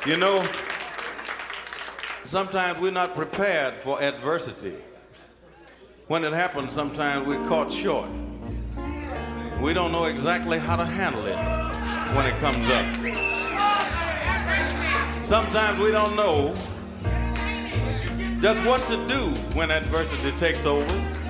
You know, sometimes we're not prepared for adversity. When it happens, sometimes we're caught short. We don't know exactly how to handle it when it comes up. Sometimes we don't know just what to do when adversity takes over.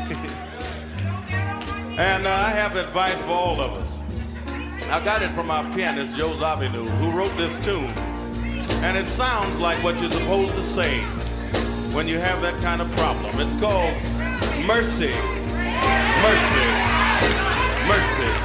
And I have advice for all of us. I got it from our pianist, Joe Zawinul, who wrote this tune. And it sounds like what you're supposed to say when you have that kind of problem. It's called mercy, mercy, mercy.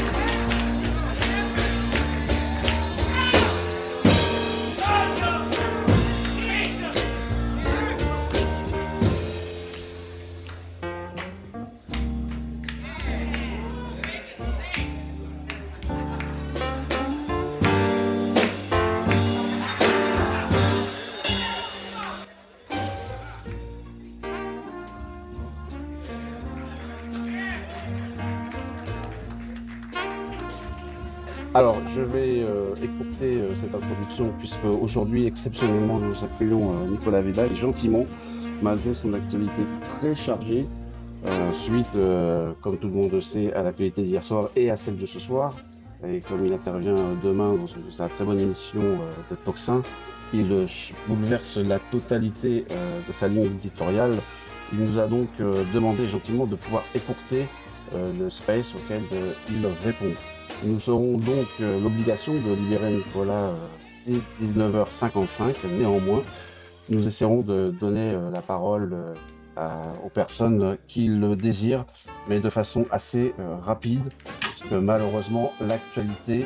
Alors, je vais écouter cette introduction puisque aujourd'hui, exceptionnellement, nous accueillons Nicolas Vidal gentiment, malgré son actualité très chargée, suite, comme tout le monde le sait, à l'actualité d'hier soir et à celle de ce soir. Et comme il intervient demain dans sa très bonne émission de Toxin, il bouleverse la totalité de sa ligne éditoriale. Il nous a donc demandé gentiment de pouvoir écourter le space auquel il répond. Nous aurons donc l'obligation de libérer Nicolas dès 19h55. Néanmoins, nous essaierons de donner la parole aux personnes qui le désirent, mais de façon assez rapide, parce que malheureusement, l'actualité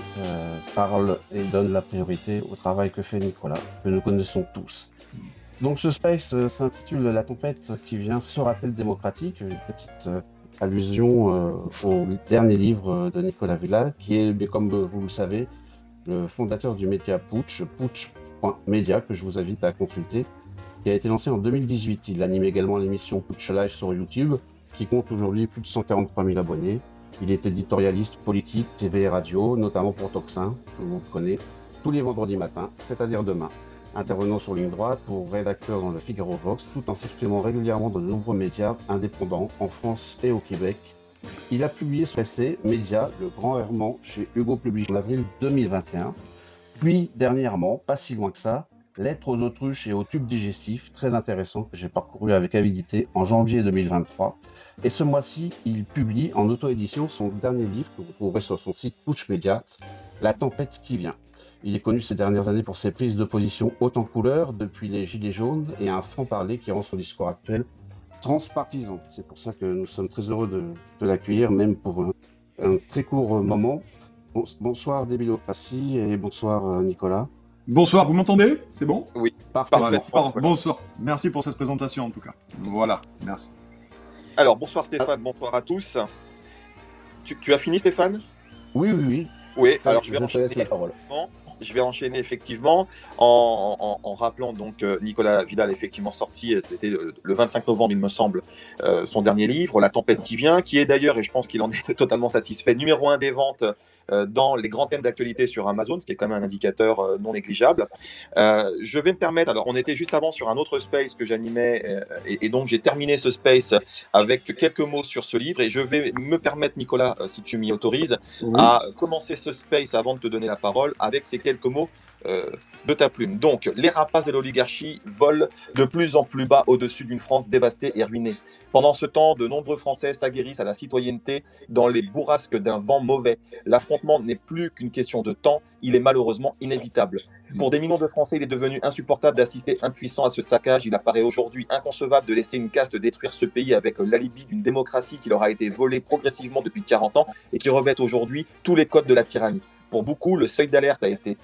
parle et donne la priorité au travail que fait Nicolas, que nous connaissons tous. Donc ce space s'intitule « La tempête qui vient sera-t-elle démocratique ?» Une petite allusion au dernier livre de Nicolas Vidal, qui est, comme vous le savez, le fondateur du média Putsch, putsch.media, que je vous invite à consulter, qui a été lancé en 2018. Il anime également l'émission Putsch Live sur YouTube, qui compte aujourd'hui plus de 143 000 abonnés. Il est éditorialiste politique, TV et radio, notamment pour Toxin, que l'on connaît, tous les vendredis matins, c'est-à-dire demain. Intervenant sur ligne droite pour rédacteur dans le Figaro Vox, tout en s'exprimant régulièrement dans de nombreux médias indépendants en France et au Québec. Il a publié son essai Média, le grand errement chez Hugo Publishing en avril 2021. Puis dernièrement, pas si loin que ça, Lettres aux autruches et aux tubes digestifs, très intéressant, que j'ai parcouru avec avidité en janvier 2023. Et ce mois-ci, il publie en auto-édition son dernier livre que vous trouverez sur son site Putsch Media, La tempête qui vient. Il est connu ces dernières années pour ses prises de position hautes en couleur, depuis les Gilets jaunes, et un franc-parler qui rend son discours actuel transpartisan. C'est pour ça que nous sommes très heureux de l'accueillir, même pour un très court moment. Bonsoir Débilocratie et bonsoir Nicolas. Bonsoir, vous m'entendez? C'est bon? Oui, parfait. Bonsoir, merci pour cette présentation en tout cas. Voilà, merci. Alors, bonsoir Stéphane, bonsoir à tous. Tu as fini Stéphane? Oui. Oui, alors je vais enchaîner la parole. Je vais enchaîner effectivement en rappelant donc Nicolas Vidal effectivement sorti, c'était le 25 novembre il me semble, son dernier livre, La tempête qui vient, qui est d'ailleurs, et je pense qu'il en est totalement satisfait, numéro 1 des ventes dans les grands thèmes d'actualité sur Amazon, ce qui est quand même un indicateur non négligeable. Je vais me permettre, alors on était juste avant sur un autre space que j'animais et donc j'ai terminé ce space avec quelques mots sur ce livre et je vais me permettre Nicolas, si tu m'y autorises, à commencer ce space avant de te donner la parole avec ces quelques mots de ta plume. Donc, les rapaces de l'oligarchie volent de plus en plus bas au-dessus d'une France dévastée et ruinée. Pendant ce temps, de nombreux Français s'aguerrissent à la citoyenneté dans les bourrasques d'un vent mauvais. L'affrontement n'est plus qu'une question de temps, il est malheureusement inévitable. Pour des millions de Français, il est devenu insupportable d'assister impuissant à ce saccage. Il apparaît aujourd'hui inconcevable de laisser une caste détruire ce pays avec l'alibi d'une démocratie qui leur a été volée progressivement depuis 40 ans et qui revêt aujourd'hui tous les codes de la tyrannie. Pour beaucoup, le seuil d'alerte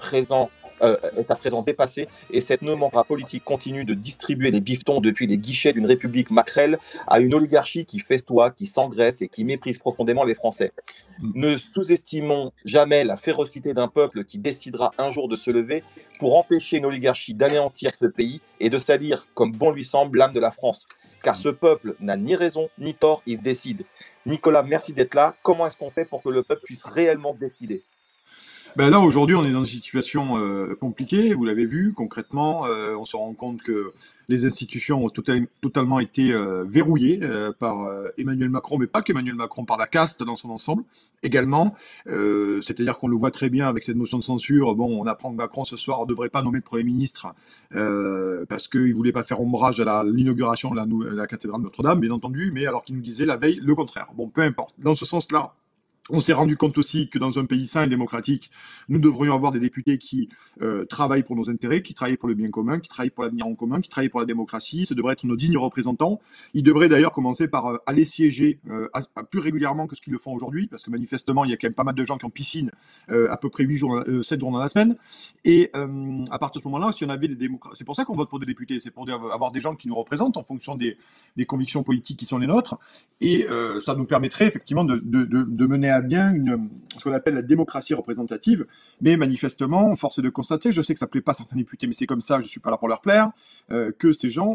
est à présent dépassé et cette nomenclature politique continue de distribuer les bifetons depuis les guichets d'une république maquerelle à une oligarchie qui festoie, qui s'engraisse et qui méprise profondément les Français. Ne sous-estimons jamais la férocité d'un peuple qui décidera un jour de se lever pour empêcher une oligarchie d'anéantir ce pays et de salir, comme bon lui semble, l'âme de la France. Car ce peuple n'a ni raison ni tort, il décide. Nicolas, merci d'être là. Comment est-ce qu'on fait pour que le peuple puisse réellement décider ? Ben là, aujourd'hui, on est dans une situation compliquée, vous l'avez vu, concrètement, on se rend compte que les institutions ont totalement été verrouillées par Emmanuel Macron, mais pas qu'Emmanuel Macron, par la caste dans son ensemble également. C'est-à-dire qu'on le voit très bien avec cette motion de censure. Bon, on apprend que Macron, ce soir, ne devrait pas nommer de Premier ministre parce qu'il ne voulait pas faire ombrage à l'inauguration de la cathédrale de Notre-Dame, bien entendu, mais alors qu'il nous disait la veille le contraire. Bon, peu importe. Dans ce sens-là, on s'est rendu compte aussi que dans un pays sain et démocratique, nous devrions avoir des députés qui travaillent pour nos intérêts, qui travaillent pour le bien commun, qui travaillent pour l'avenir en commun, qui travaillent pour la démocratie. Ce devraient être nos dignes représentants. Ils devraient d'ailleurs commencer par aller siéger plus régulièrement que ce qu'ils le font aujourd'hui, parce que manifestement, il y a quand même pas mal de gens qui ont piscine à peu près 7 jours dans la semaine. Et à partir de ce moment-là, si on avait des démocrates, c'est pour ça qu'on vote pour des députés, c'est pour avoir des gens qui nous représentent en fonction des convictions politiques qui sont les nôtres. Et ça nous permettrait effectivement de mener à bien ce qu'on appelle la démocratie représentative, mais manifestement, force est de constater, je sais que ça ne plaît pas à certains députés, mais c'est comme ça, je ne suis pas là pour leur plaire, que ces gens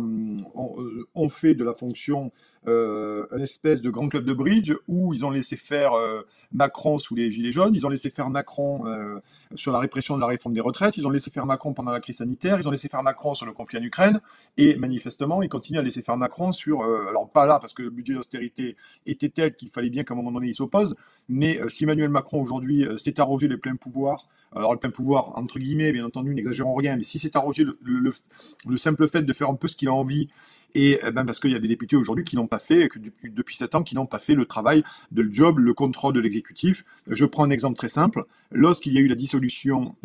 ont fait de la fonction une espèce de grand club de bridge où ils ont laissé faire Macron sous les gilets jaunes, ils ont laissé faire Macron sur la répression de la réforme des retraites, ils ont laissé faire Macron pendant la crise sanitaire, ils ont laissé faire Macron sur le conflit en Ukraine, et manifestement, ils continuent à laisser faire Macron sur, alors pas là, parce que le budget d'austérité était tel qu'il fallait bien qu'à un moment donné, il s'oppose, mais si Emmanuel Macron aujourd'hui s'est arrogé les pleins pouvoirs, alors le plein pouvoir, entre guillemets, bien entendu, n'exagérons rien, mais si s'est arrogé le simple fait de faire un peu ce qu'il a envie, et parce qu'il y a des députés aujourd'hui qui n'ont pas fait, que depuis 7 ans, qui n'ont pas fait le travail de le job, le contrôle de l'exécutif. Je prends un exemple très simple. Lorsqu'il y a eu la dissolution,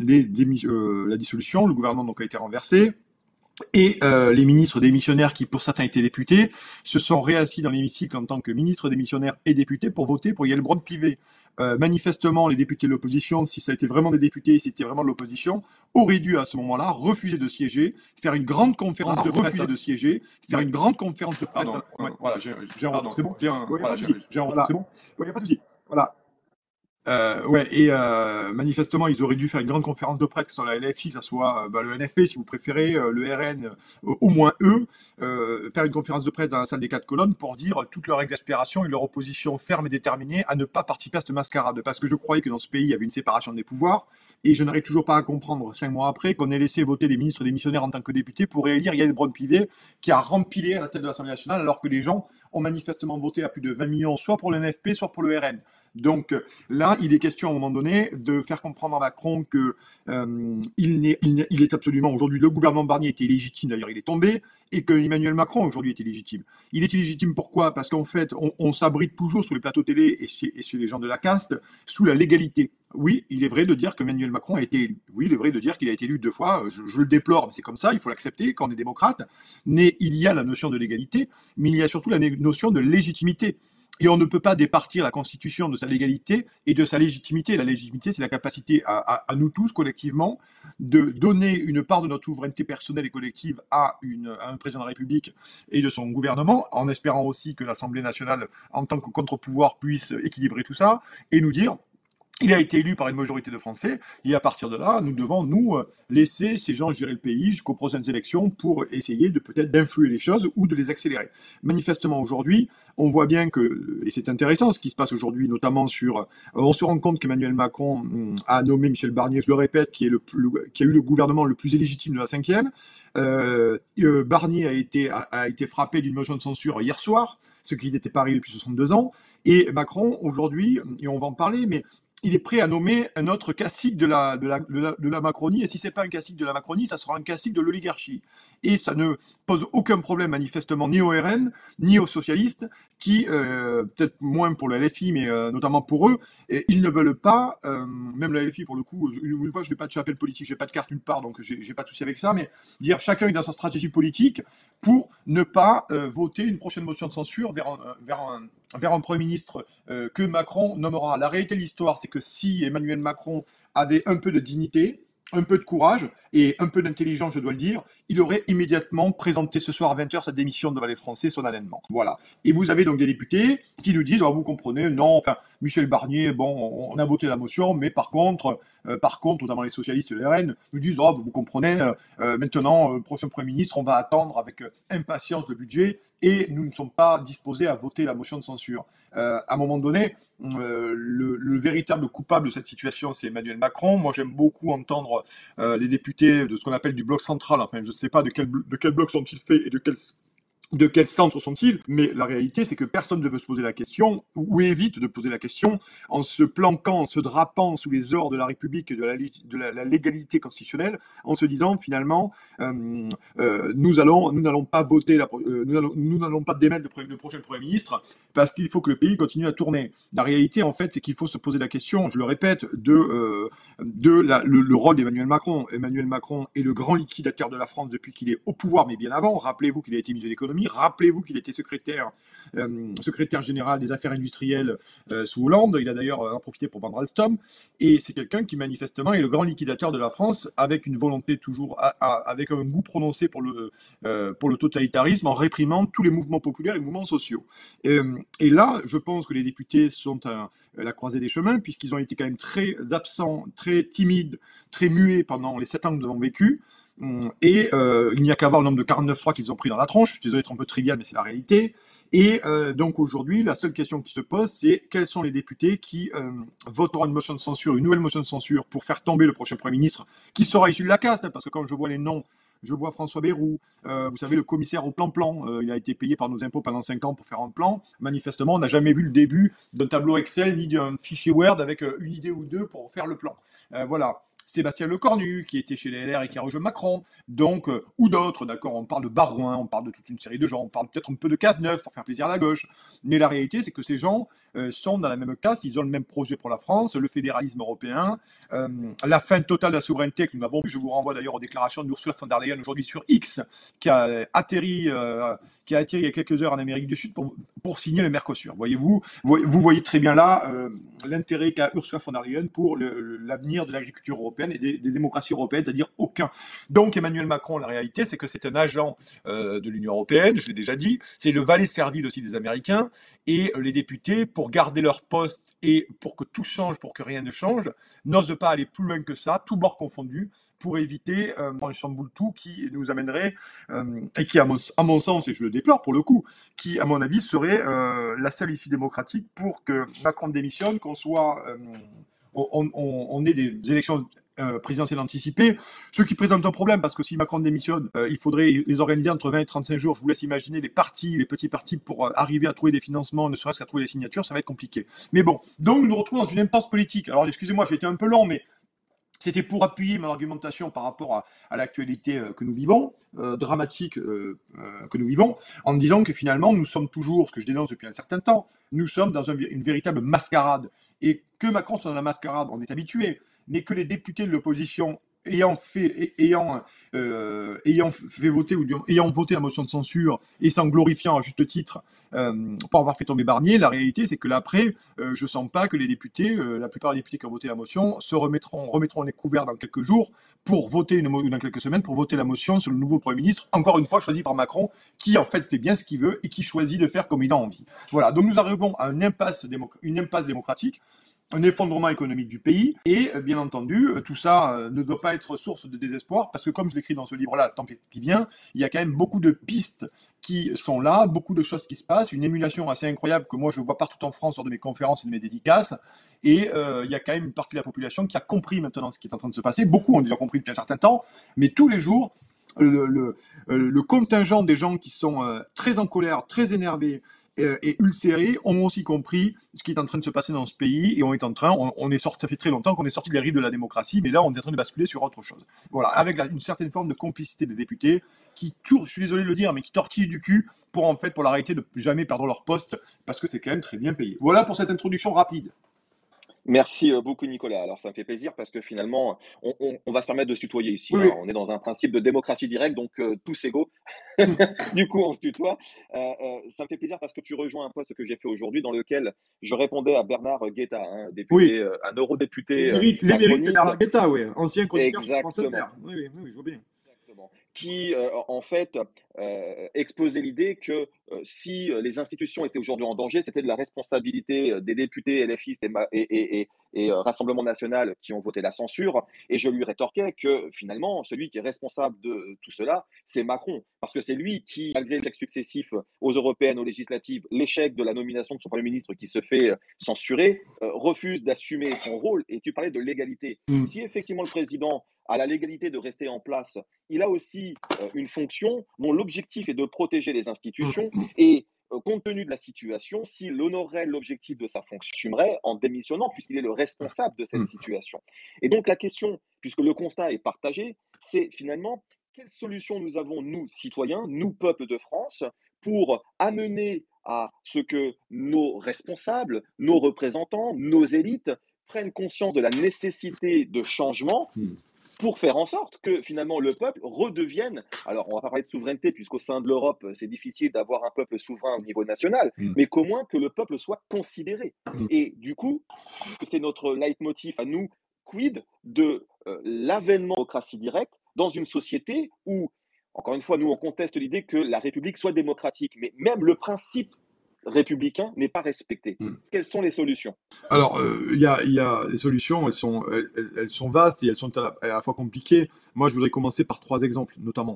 le gouvernement donc a été renversé, et les ministres démissionnaires qui, pour certains, étaient députés, se sont réassis dans l'hémicycle en tant que ministres démissionnaires et députés pour voter pour Yael Braun-Pivet. Manifestement, les députés de l'opposition, si ça a été vraiment des députés, si c'était vraiment de l'opposition, auraient dû à ce moment-là refuser de siéger, faire une grande conférence de presse, c'est bon, j'ai un retour, c'est bon. Il n'y a pas de souci. Voilà. Manifestement, ils auraient dû faire une grande conférence de presse, que ce soit la LFI, que ce soit le NFP, si vous préférez, le RN, au moins eux, faire une conférence de presse dans la salle des 4 colonnes pour dire toute leur exaspération et leur opposition ferme et déterminée à ne pas participer à cette mascarade. Parce que je croyais que dans ce pays, il y avait une séparation des pouvoirs, et je n'arrive toujours pas à comprendre, 5 mois après, qu'on ait laissé voter des ministres démissionnaires en tant que députés pour réélire Yael Braun-Pivet, qui a rempilé à la tête de l'Assemblée nationale, alors que les gens ont manifestement voté à plus de 20 millions, soit pour le NFP, soit pour le RN. Donc là, il est question à un moment donné de faire comprendre à Macron que il est absolument, aujourd'hui, le gouvernement Barnier était illégitime, d'ailleurs il est tombé, et que Emmanuel Macron aujourd'hui est illégitime. Il est illégitime pourquoi? Parce qu'en fait, on s'abrite toujours sous les plateaux télé et chez les gens de la caste, sous la légalité. Oui, il est vrai de dire que Emmanuel Macron a été élu. Oui, il est vrai de dire qu'il a été élu 2 fois. Je le déplore, mais c'est comme ça, il faut l'accepter quand on est démocrate. Mais il y a la notion de légalité, mais il y a surtout la notion de légitimité. Et on ne peut pas départir la Constitution de sa légalité et de sa légitimité. La légitimité, c'est la capacité à nous tous, collectivement, de donner une part de notre souveraineté personnelle et collective à un président de la République et de son gouvernement, en espérant aussi que l'Assemblée nationale, en tant que contre-pouvoir, puisse équilibrer tout ça et nous dire... Il a été élu par une majorité de Français, et à partir de là, nous devons nous laisser ces gens gérer le pays jusqu'aux prochaines élections pour essayer de peut-être d'influer les choses ou de les accélérer. Manifestement aujourd'hui, on voit bien que, et c'est intéressant ce qui se passe aujourd'hui, notamment sur, on se rend compte qu'Emmanuel Macron a nommé Michel Barnier, je le répète, qui a eu le gouvernement le plus illégitime de la 5e. Barnier a été frappé d'une motion de censure hier soir, ce qui n'était pas arrivé depuis 62 ans, et Macron aujourd'hui, et on va en parler, mais il est prêt à nommer un autre cacique de la Macronie, et si c'est pas un cacique de la Macronie, ça sera un cacique de l'oligarchie. Et ça ne pose aucun problème manifestement ni au RN, ni aux socialistes, qui, peut-être moins pour la LFI, mais notamment pour eux, ils ne veulent pas, même la LFI pour le coup, une fois je n'ai pas de chapelle politique, j'ai pas de carte nulle part, donc j'ai pas de souci avec ça, mais dire chacun est dans sa stratégie politique pour ne pas voter une prochaine motion de censure vers un Premier ministre que Macron nommera. La réalité de l'histoire, c'est que si Emmanuel Macron avait un peu de dignité, un peu de courage et un peu d'intelligence, je dois le dire, il aurait immédiatement présenté ce soir à 20h sa démission devant les Français solennellement. Voilà. Et vous avez donc des députés qui nous disent, vous comprenez, non, enfin, Michel Barnier, bon, on a voté la motion, mais par contre, Par contre, notamment les socialistes et le RN, nous disent oh, vous comprenez, maintenant, prochain Premier ministre, on va attendre avec impatience le budget et nous ne sommes pas disposés à voter la motion de censure. À un moment donné, le véritable coupable de cette situation, c'est Emmanuel Macron. Moi, j'aime beaucoup entendre les députés de ce qu'on appelle du bloc central. Enfin, je ne sais pas de quel bloc sont-ils faits et de quel centre sont-ils, mais la réalité, c'est que personne ne veut se poser la question, ou évite de poser la question, en se planquant, en se drapant sous les ors de la République et de la légalité constitutionnelle, en se disant, finalement, nous n'allons pas voter, nous n'allons pas démettre le prochain Premier ministre, parce qu'il faut que le pays continue à tourner. La réalité, en fait, c'est qu'il faut se poser la question, je le répète, le rôle d'Emmanuel Macron. Emmanuel Macron est le grand liquidateur de la France depuis qu'il est au pouvoir, mais bien avant. Rappelez-vous qu'il a été ministre de l'économie. Rappelez-vous qu'il était secrétaire général des affaires industrielles sous Hollande. Il a d'ailleurs en profité pour vendre Alstom. Et c'est quelqu'un qui manifestement est le grand liquidateur de la France, avec une volonté toujours, avec un goût prononcé pour le totalitarisme, en réprimant tous les mouvements populaires et les mouvements sociaux. Et là, je pense que les députés sont à la croisée des chemins, puisqu'ils ont été quand même très absents, très timides, très muets pendant les 7 ans que nous avons vécu. Et il n'y a qu'à voir le nombre de 49.3 qu'ils ont pris dans la tronche. Je suis désolé d'être un peu trivial, mais c'est la réalité. Et donc aujourd'hui, la seule question qui se pose, c'est quels sont les députés qui voteront une motion de censure, une nouvelle motion de censure pour faire tomber le prochain Premier ministre, qui sera issu de la caste, parce que quand je vois les noms, je vois François Bayrou, vous savez, le commissaire au plan-plan, il a été payé par nos impôts pendant 5 ans pour faire un plan. Manifestement, on n'a jamais vu le début d'un tableau Excel ni d'un fichier Word avec une idée ou deux pour faire le plan. Voilà. Sébastien Lecornu, qui était chez les LR et qui a rejoint Macron, donc, ou d'autres, d'accord, on parle de Barouin, on parle de toute une série de gens, on parle peut-être un peu de Cazeneuve pour faire plaisir à la gauche, mais la réalité, c'est que ces gens sont dans la même caste, ils ont le même projet pour la France, le fédéralisme européen, la fin totale de la souveraineté que nous avons vu, je vous renvoie d'ailleurs aux déclarations d'Ursula von der Leyen aujourd'hui sur X, qui a atterri il y a quelques heures en Amérique du Sud pour signer le Mercosur. Voyez-vous, vous voyez très bien là l'intérêt qu'a Ursula von der Leyen pour l'avenir de l'agriculture européenne et des démocraties européennes, c'est-à-dire aucun. Donc Emmanuel Macron, la réalité, c'est que c'est un agent de l'Union européenne, je l'ai déjà dit, c'est le valet servile aussi des Américains, et les députés, pour garder leur poste et pour que tout change, pour que rien ne change, n'osent pas aller plus loin que ça, tout bord confondu, pour éviter un chamboule-tout qui nous amènerait, et qui, à mon sens, et je le déplore pour le coup, qui, à mon avis, serait la seule issue démocratique pour que Macron démissionne, qu'on soit... on ait des élections présidentielles anticipées, ce qui présente un problème, parce que si Macron démissionne, il faudrait les organiser entre 20 et 35 jours. Je vous laisse imaginer les petits partis pour arriver à trouver des financements, ne serait-ce qu'à trouver des signatures, ça va être compliqué. Mais bon, donc nous nous retrouvons dans une impasse politique. Alors excusez-moi, j'ai été un peu long, mais c'était pour appuyer mon argumentation par rapport à l'actualité que nous vivons, dramatique que nous vivons, en me disant que finalement, nous sommes toujours, ce que je dénonce depuis un certain temps, nous sommes dans une véritable mascarade. Et que Macron soit dans la mascarade, on est habitué, mais que les députés de l'opposition ayant voté la motion de censure et s'en glorifiant à juste titre pour avoir fait tomber Barnier, la réalité c'est que là après, je sens pas que les députés, la plupart des députés qui ont voté la motion, remettront les couverts dans quelques jours pour voter dans quelques semaines pour voter la motion sur le nouveau Premier ministre, encore une fois choisi par Macron, qui en fait bien ce qu'il veut et qui choisit de faire comme il a envie. Voilà, donc nous arrivons à une impasse démocratique, un effondrement économique du pays, et bien entendu, tout ça ne doit pas être source de désespoir, parce que comme je l'écris dans ce livre-là, Le temps qui vient, il y a quand même beaucoup de pistes qui sont là, beaucoup de choses qui se passent, une émulation assez incroyable que moi je vois partout en France lors de mes conférences et de mes dédicaces, et il y a quand même une partie de la population qui a compris maintenant ce qui est en train de se passer, beaucoup ont déjà compris depuis un certain temps, mais tous les jours, le contingent des gens qui sont très en colère, très énervés, et ulcérés ont aussi compris ce qui est en train de se passer dans ce pays et on est sorti, ça fait très longtemps qu'on est sorti des rives de la démocratie, mais là on est en train de basculer sur autre chose. Voilà, avec une certaine forme de complicité des députés qui je suis désolé de le dire, mais qui tortillent du cul pour l'arrêter de jamais perdre leur poste parce que c'est quand même très bien payé. Voilà pour cette introduction rapide. Merci beaucoup Nicolas. Alors ça me fait plaisir parce que finalement, on va se permettre de se tutoyer ici. Oui. Hein. On est dans un principe de démocratie directe, donc tous égaux. Du coup, on se tutoie. Ça me fait plaisir parce que tu rejoins un poste que j'ai fait aujourd'hui dans lequel je répondais à Bernard Guetta, député, un eurodéputé Les mérites de Bernard Guetta, oui, ancien chroniqueur sur France Inter. Oui, je vois bien. Exactement. Qui, en fait, exposait l'idée que si les institutions étaient aujourd'hui en danger, c'était de la responsabilité des députés LFistes et Rassemblement national qui ont voté la censure. Et je lui rétorquais que finalement, celui qui est responsable de tout cela, c'est Macron. Parce que c'est lui qui, malgré l'échec successif aux européennes, aux législatives, l'échec de la nomination de son Premier ministre qui se fait censurer, refuse d'assumer son rôle. Et tu parlais de légalité. Si effectivement le président a la légalité de rester en place, il a aussi une fonction dont l'objectif est de protéger les institutions et compte tenu de la situation, s'il honorerait l'objectif de sa fonction, assumerait en démissionnant puisqu'il est le responsable de cette situation. Et donc la question, puisque le constat est partagé, c'est finalement quelle solution nous avons, nous, citoyens, nous, peuple de France, pour amener à ce que nos responsables, nos représentants, nos élites prennent conscience de la nécessité de changement pour faire en sorte que finalement le peuple redevienne, alors on va pas parler de souveraineté puisqu'au sein de l'Europe c'est difficile d'avoir un peuple souverain au niveau national, mais qu'au moins que le peuple soit considéré. Et du coup, c'est notre leitmotiv à nous, quid de l'avènement de la démocratie directe dans une société où, encore une fois, nous on conteste l'idée que la République soit démocratique, mais même le principe républicain n'est pas respecté. Quelles sont les solutions? Alors, il y a les solutions, elles sont vastes et elles sont à la fois compliquées. Moi, je voudrais commencer par 3 exemples, notamment.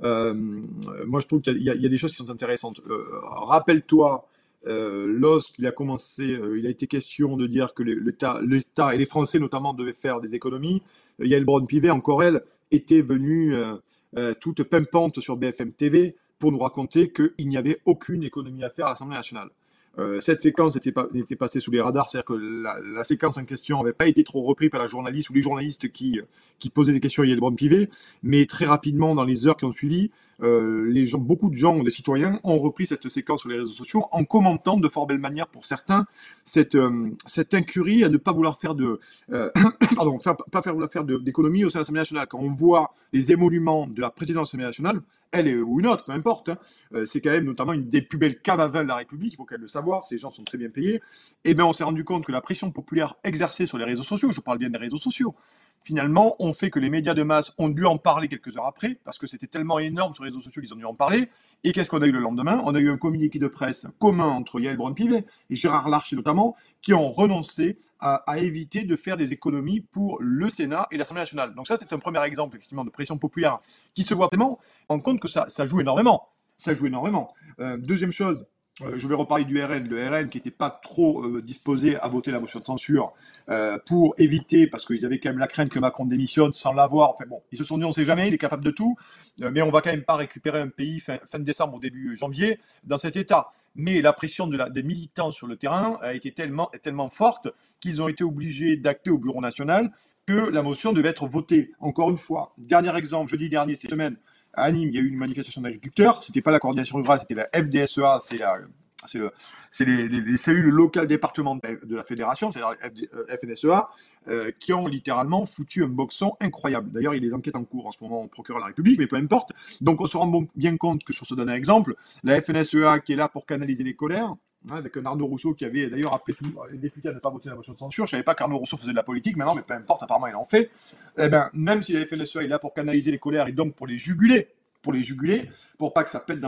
Moi, je trouve qu'il y a des choses qui sont intéressantes. Rappelle-toi, lorsqu'il a commencé, il a été question de dire que l'État et les Français, notamment, devaient faire des économies. Yael Braun-Pivet, encore elle, était venue toute pimpante sur BFM TV pour nous raconter qu'il n'y avait aucune économie à faire à l'Assemblée nationale. Cette séquence était passée sous les radars, c'est-à-dire que la séquence en question n'avait pas été trop reprise par la journaliste ou les journalistes qui posaient des questions à Yael Braun-Pivet, mais très rapidement, dans les heures qui ont suivi, beaucoup de gens, des citoyens, ont repris cette séquence sur les réseaux sociaux en commentant de fort belle manière pour certains cette incurie à ne pas vouloir faire d'économie au sein de l'Assemblée nationale. Quand on voit les émoluments de la présidence de l'Assemblée nationale, elle ou une autre, peu importe, c'est quand même notamment une des plus belles caves à vin de la République, il faut quand même le savoir, ces gens sont très bien payés, et bien on s'est rendu compte que la pression populaire exercée sur les réseaux sociaux, je parle bien des réseaux sociaux, finalement, on fait que les médias de masse ont dû en parler quelques heures après, parce que c'était tellement énorme sur les réseaux sociaux qu'ils ont dû en parler. Et qu'est-ce qu'on a eu le lendemain? On a eu un communiqué de presse commun entre Yael Braun-Pivet et Gérard Larcher notamment, qui ont renoncé à éviter de faire des économies pour le Sénat et l'Assemblée nationale. Donc ça, c'est un premier exemple, effectivement, de pression populaire qui se voit vraiment en compte que ça joue énormément. Ça joue énormément. Deuxième chose, je vais reparler du RN, le RN qui n'était pas trop disposé à voter la motion de censure pour éviter, parce qu'ils avaient quand même la crainte que Macron démissionne sans l'avoir. Enfin bon, ils se sont dit on ne sait jamais, il est capable de tout, mais on va quand même pas récupérer un pays fin décembre ou début janvier dans cet état. Mais la pression des militants sur le terrain a été tellement forte qu'ils ont été obligés d'acter au Bureau national que la motion devait être votée. Encore une fois, dernier exemple, jeudi dernier, cette semaine, à Nîmes, il y a eu une manifestation d'agriculteurs. C'était pas la coordination rurale, c'était la FDSEA, c'est les cellules locales départementales de la fédération, c'est-à-dire la FNSEA, qui ont littéralement foutu un boxon incroyable. D'ailleurs, il y a des enquêtes en cours en ce moment au procureur de la République, mais peu importe. Donc, on se rend bien compte que sur ce dernier exemple, la FNSEA qui est là pour canaliser les colères, avec un Arnaud Rousseau qui avait d'ailleurs appelé tous les députés à ne pas voter la motion de censure. Je savais pas qu'Arnaud Rousseau faisait de la politique maintenant, mais peu importe, apparemment il en fait. Eh ben, même si la FNSEA est là pour canaliser les colères et donc pour les juguler, pour pas que ça pète dans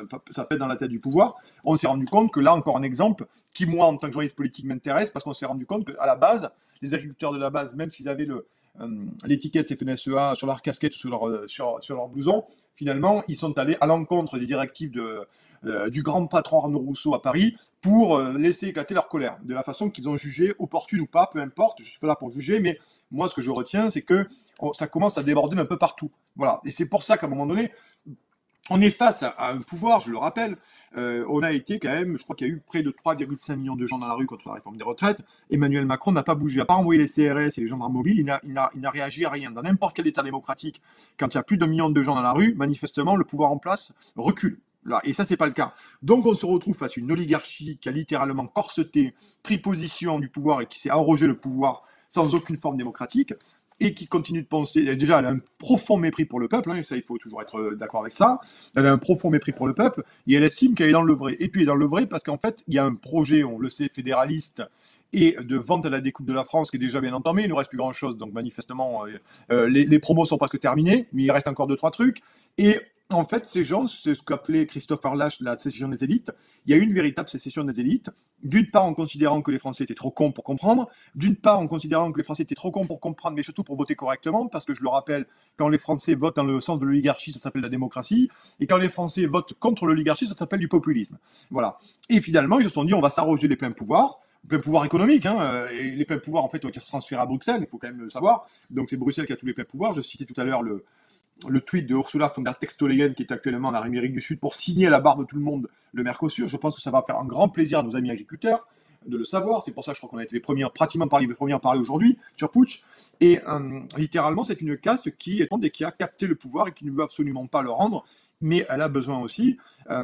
la tête du pouvoir, on s'est rendu compte que là, encore un exemple, qui moi, en tant que journaliste politique, m'intéresse, parce qu'on s'est rendu compte qu'à la base, les agriculteurs de la base, même s'ils avaient l'étiquette FNSEA sur leur casquette ou sur leur blouson, finalement, ils sont allés à l'encontre des directives du grand patron Arnaud Rousseau à Paris pour laisser éclater leur colère, de la façon qu'ils ont jugé opportune ou pas, peu importe, je suis pas là pour juger, mais moi, ce que je retiens, c'est que ça commence à déborder un peu partout. Voilà. Et c'est pour ça qu'à un moment donné, on est face à un pouvoir, je le rappelle, on a été quand même, je crois qu'il y a eu près de 3,5 millions de gens dans la rue contre la réforme des retraites. Emmanuel Macron n'a pas bougé, à part envoyer les CRS et les gendarmes mobiles, il n'a réagi à rien. Dans n'importe quel état démocratique, quand il y a plus d'1 million de gens dans la rue, manifestement, le pouvoir en place recule. Là, et ça, c'est pas le cas. Donc, on se retrouve face à une oligarchie qui a littéralement corseté, pris position du pouvoir et qui s'est arrogé le pouvoir sans aucune forme démocratique, et qui continue de penser, déjà elle a un profond mépris pour le peuple, ça il faut toujours être d'accord avec ça, elle a un profond mépris pour le peuple, et elle estime qu'elle est dans le vrai. Et puis elle est dans le vrai parce qu'en fait, il y a un projet, on le sait, fédéraliste, et de vente à la découpe de la France qui est déjà bien entamé, il ne nous reste plus grand-chose, donc manifestement, les promos sont presque terminés, mais il reste encore 2-3 trucs, et en fait, ces gens, c'est ce qu'appelait Christophe Arlache la sécession des élites. Il y a eu une véritable sécession des élites. D'une part, en considérant que les Français étaient trop cons pour comprendre. D'une part, en considérant que les Français étaient trop cons pour comprendre, mais surtout pour voter correctement. Parce que je le rappelle, quand les Français votent dans le sens de l'oligarchie, ça s'appelle la démocratie. Et quand les Français votent contre l'oligarchie, ça s'appelle du populisme. Voilà. Et finalement, ils se sont dit, on va s'arroger les pleins pouvoirs. Plein pouvoir économique, hein, et les pleins pouvoirs en fait ont été transférés à Bruxelles, il faut quand même le savoir. Donc c'est Bruxelles qui a tous les pleins pouvoirs. Je citais tout à l'heure le tweet de Ursula von der Textolegen qui est actuellement en Amérique du Sud pour signer à la barre de tout le monde le Mercosur. Je pense que ça va faire un grand plaisir à nos amis agriculteurs de le savoir. C'est pour ça, je crois qu'on a été les premiers, pratiquement les premiers à parler aujourd'hui sur Putsch. Et littéralement, c'est une caste qui a capté le pouvoir et qui ne veut absolument pas le rendre. Mais elle a besoin aussi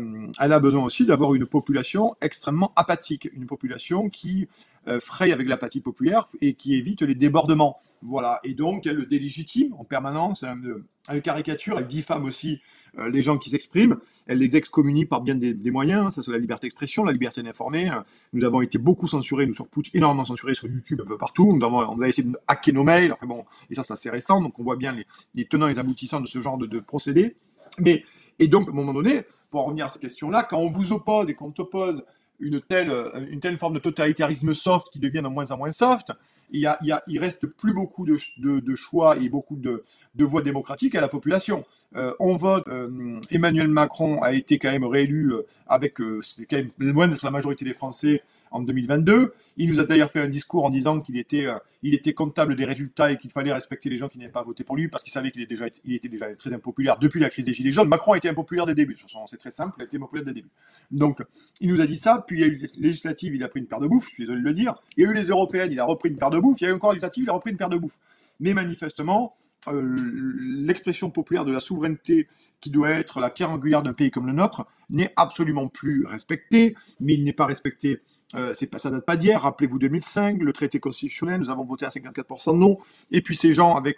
d'avoir une population extrêmement apathique, une population qui fraye avec l'apathie populaire et qui évite les débordements. Voilà. Et donc, elle le délégitime en permanence, elle caricature, elle diffame aussi les gens qui s'expriment, elle les excommunie par bien des moyens, ça c'est la liberté d'expression, la liberté d'informer. Nous avons été beaucoup censurés, nous sur Putsch, énormément censurés sur YouTube un peu partout, on a essayé de hacker nos mails, enfin bon, et ça c'est assez récent, donc on voit bien les tenants et les aboutissants de ce genre de procédés. Et donc, à un moment donné, pour en revenir à cette question-là, quand on vous oppose et qu'on t'oppose une telle forme de totalitarisme soft qui devient de moins en moins soft, il reste plus beaucoup de choix et beaucoup de voix démocratiques à la population. On vote, Emmanuel Macron a été quand même réélu c'était quand même loin d'être la majorité des Français en 2022. Il nous a d'ailleurs fait un discours en disant qu'il était comptable des résultats et qu'il fallait respecter les gens qui n'avaient pas voté pour lui parce qu'il savait qu'il était déjà très impopulaire depuis la crise des Gilets jaunes. Macron a été impopulaire dès le début, c'est très simple, il a été impopulaire dès le début. Donc, il nous a dit ça, puis il y a eu les législatives, il a pris une paire de bouffe, je suis désolé de le dire. Il y a eu les européennes, il a repris une paire de bouffe. Il y a eu encore les législatives, il a repris une paire de bouffe. Mais manifestement, l'expression populaire de la souveraineté qui doit être la pierre angulaire d'un pays comme le nôtre n'est absolument plus respectée, mais il n'est pas respecté, ça date pas d'hier, rappelez-vous 2005, le traité constitutionnel, nous avons voté à 54% non, et puis ces gens avec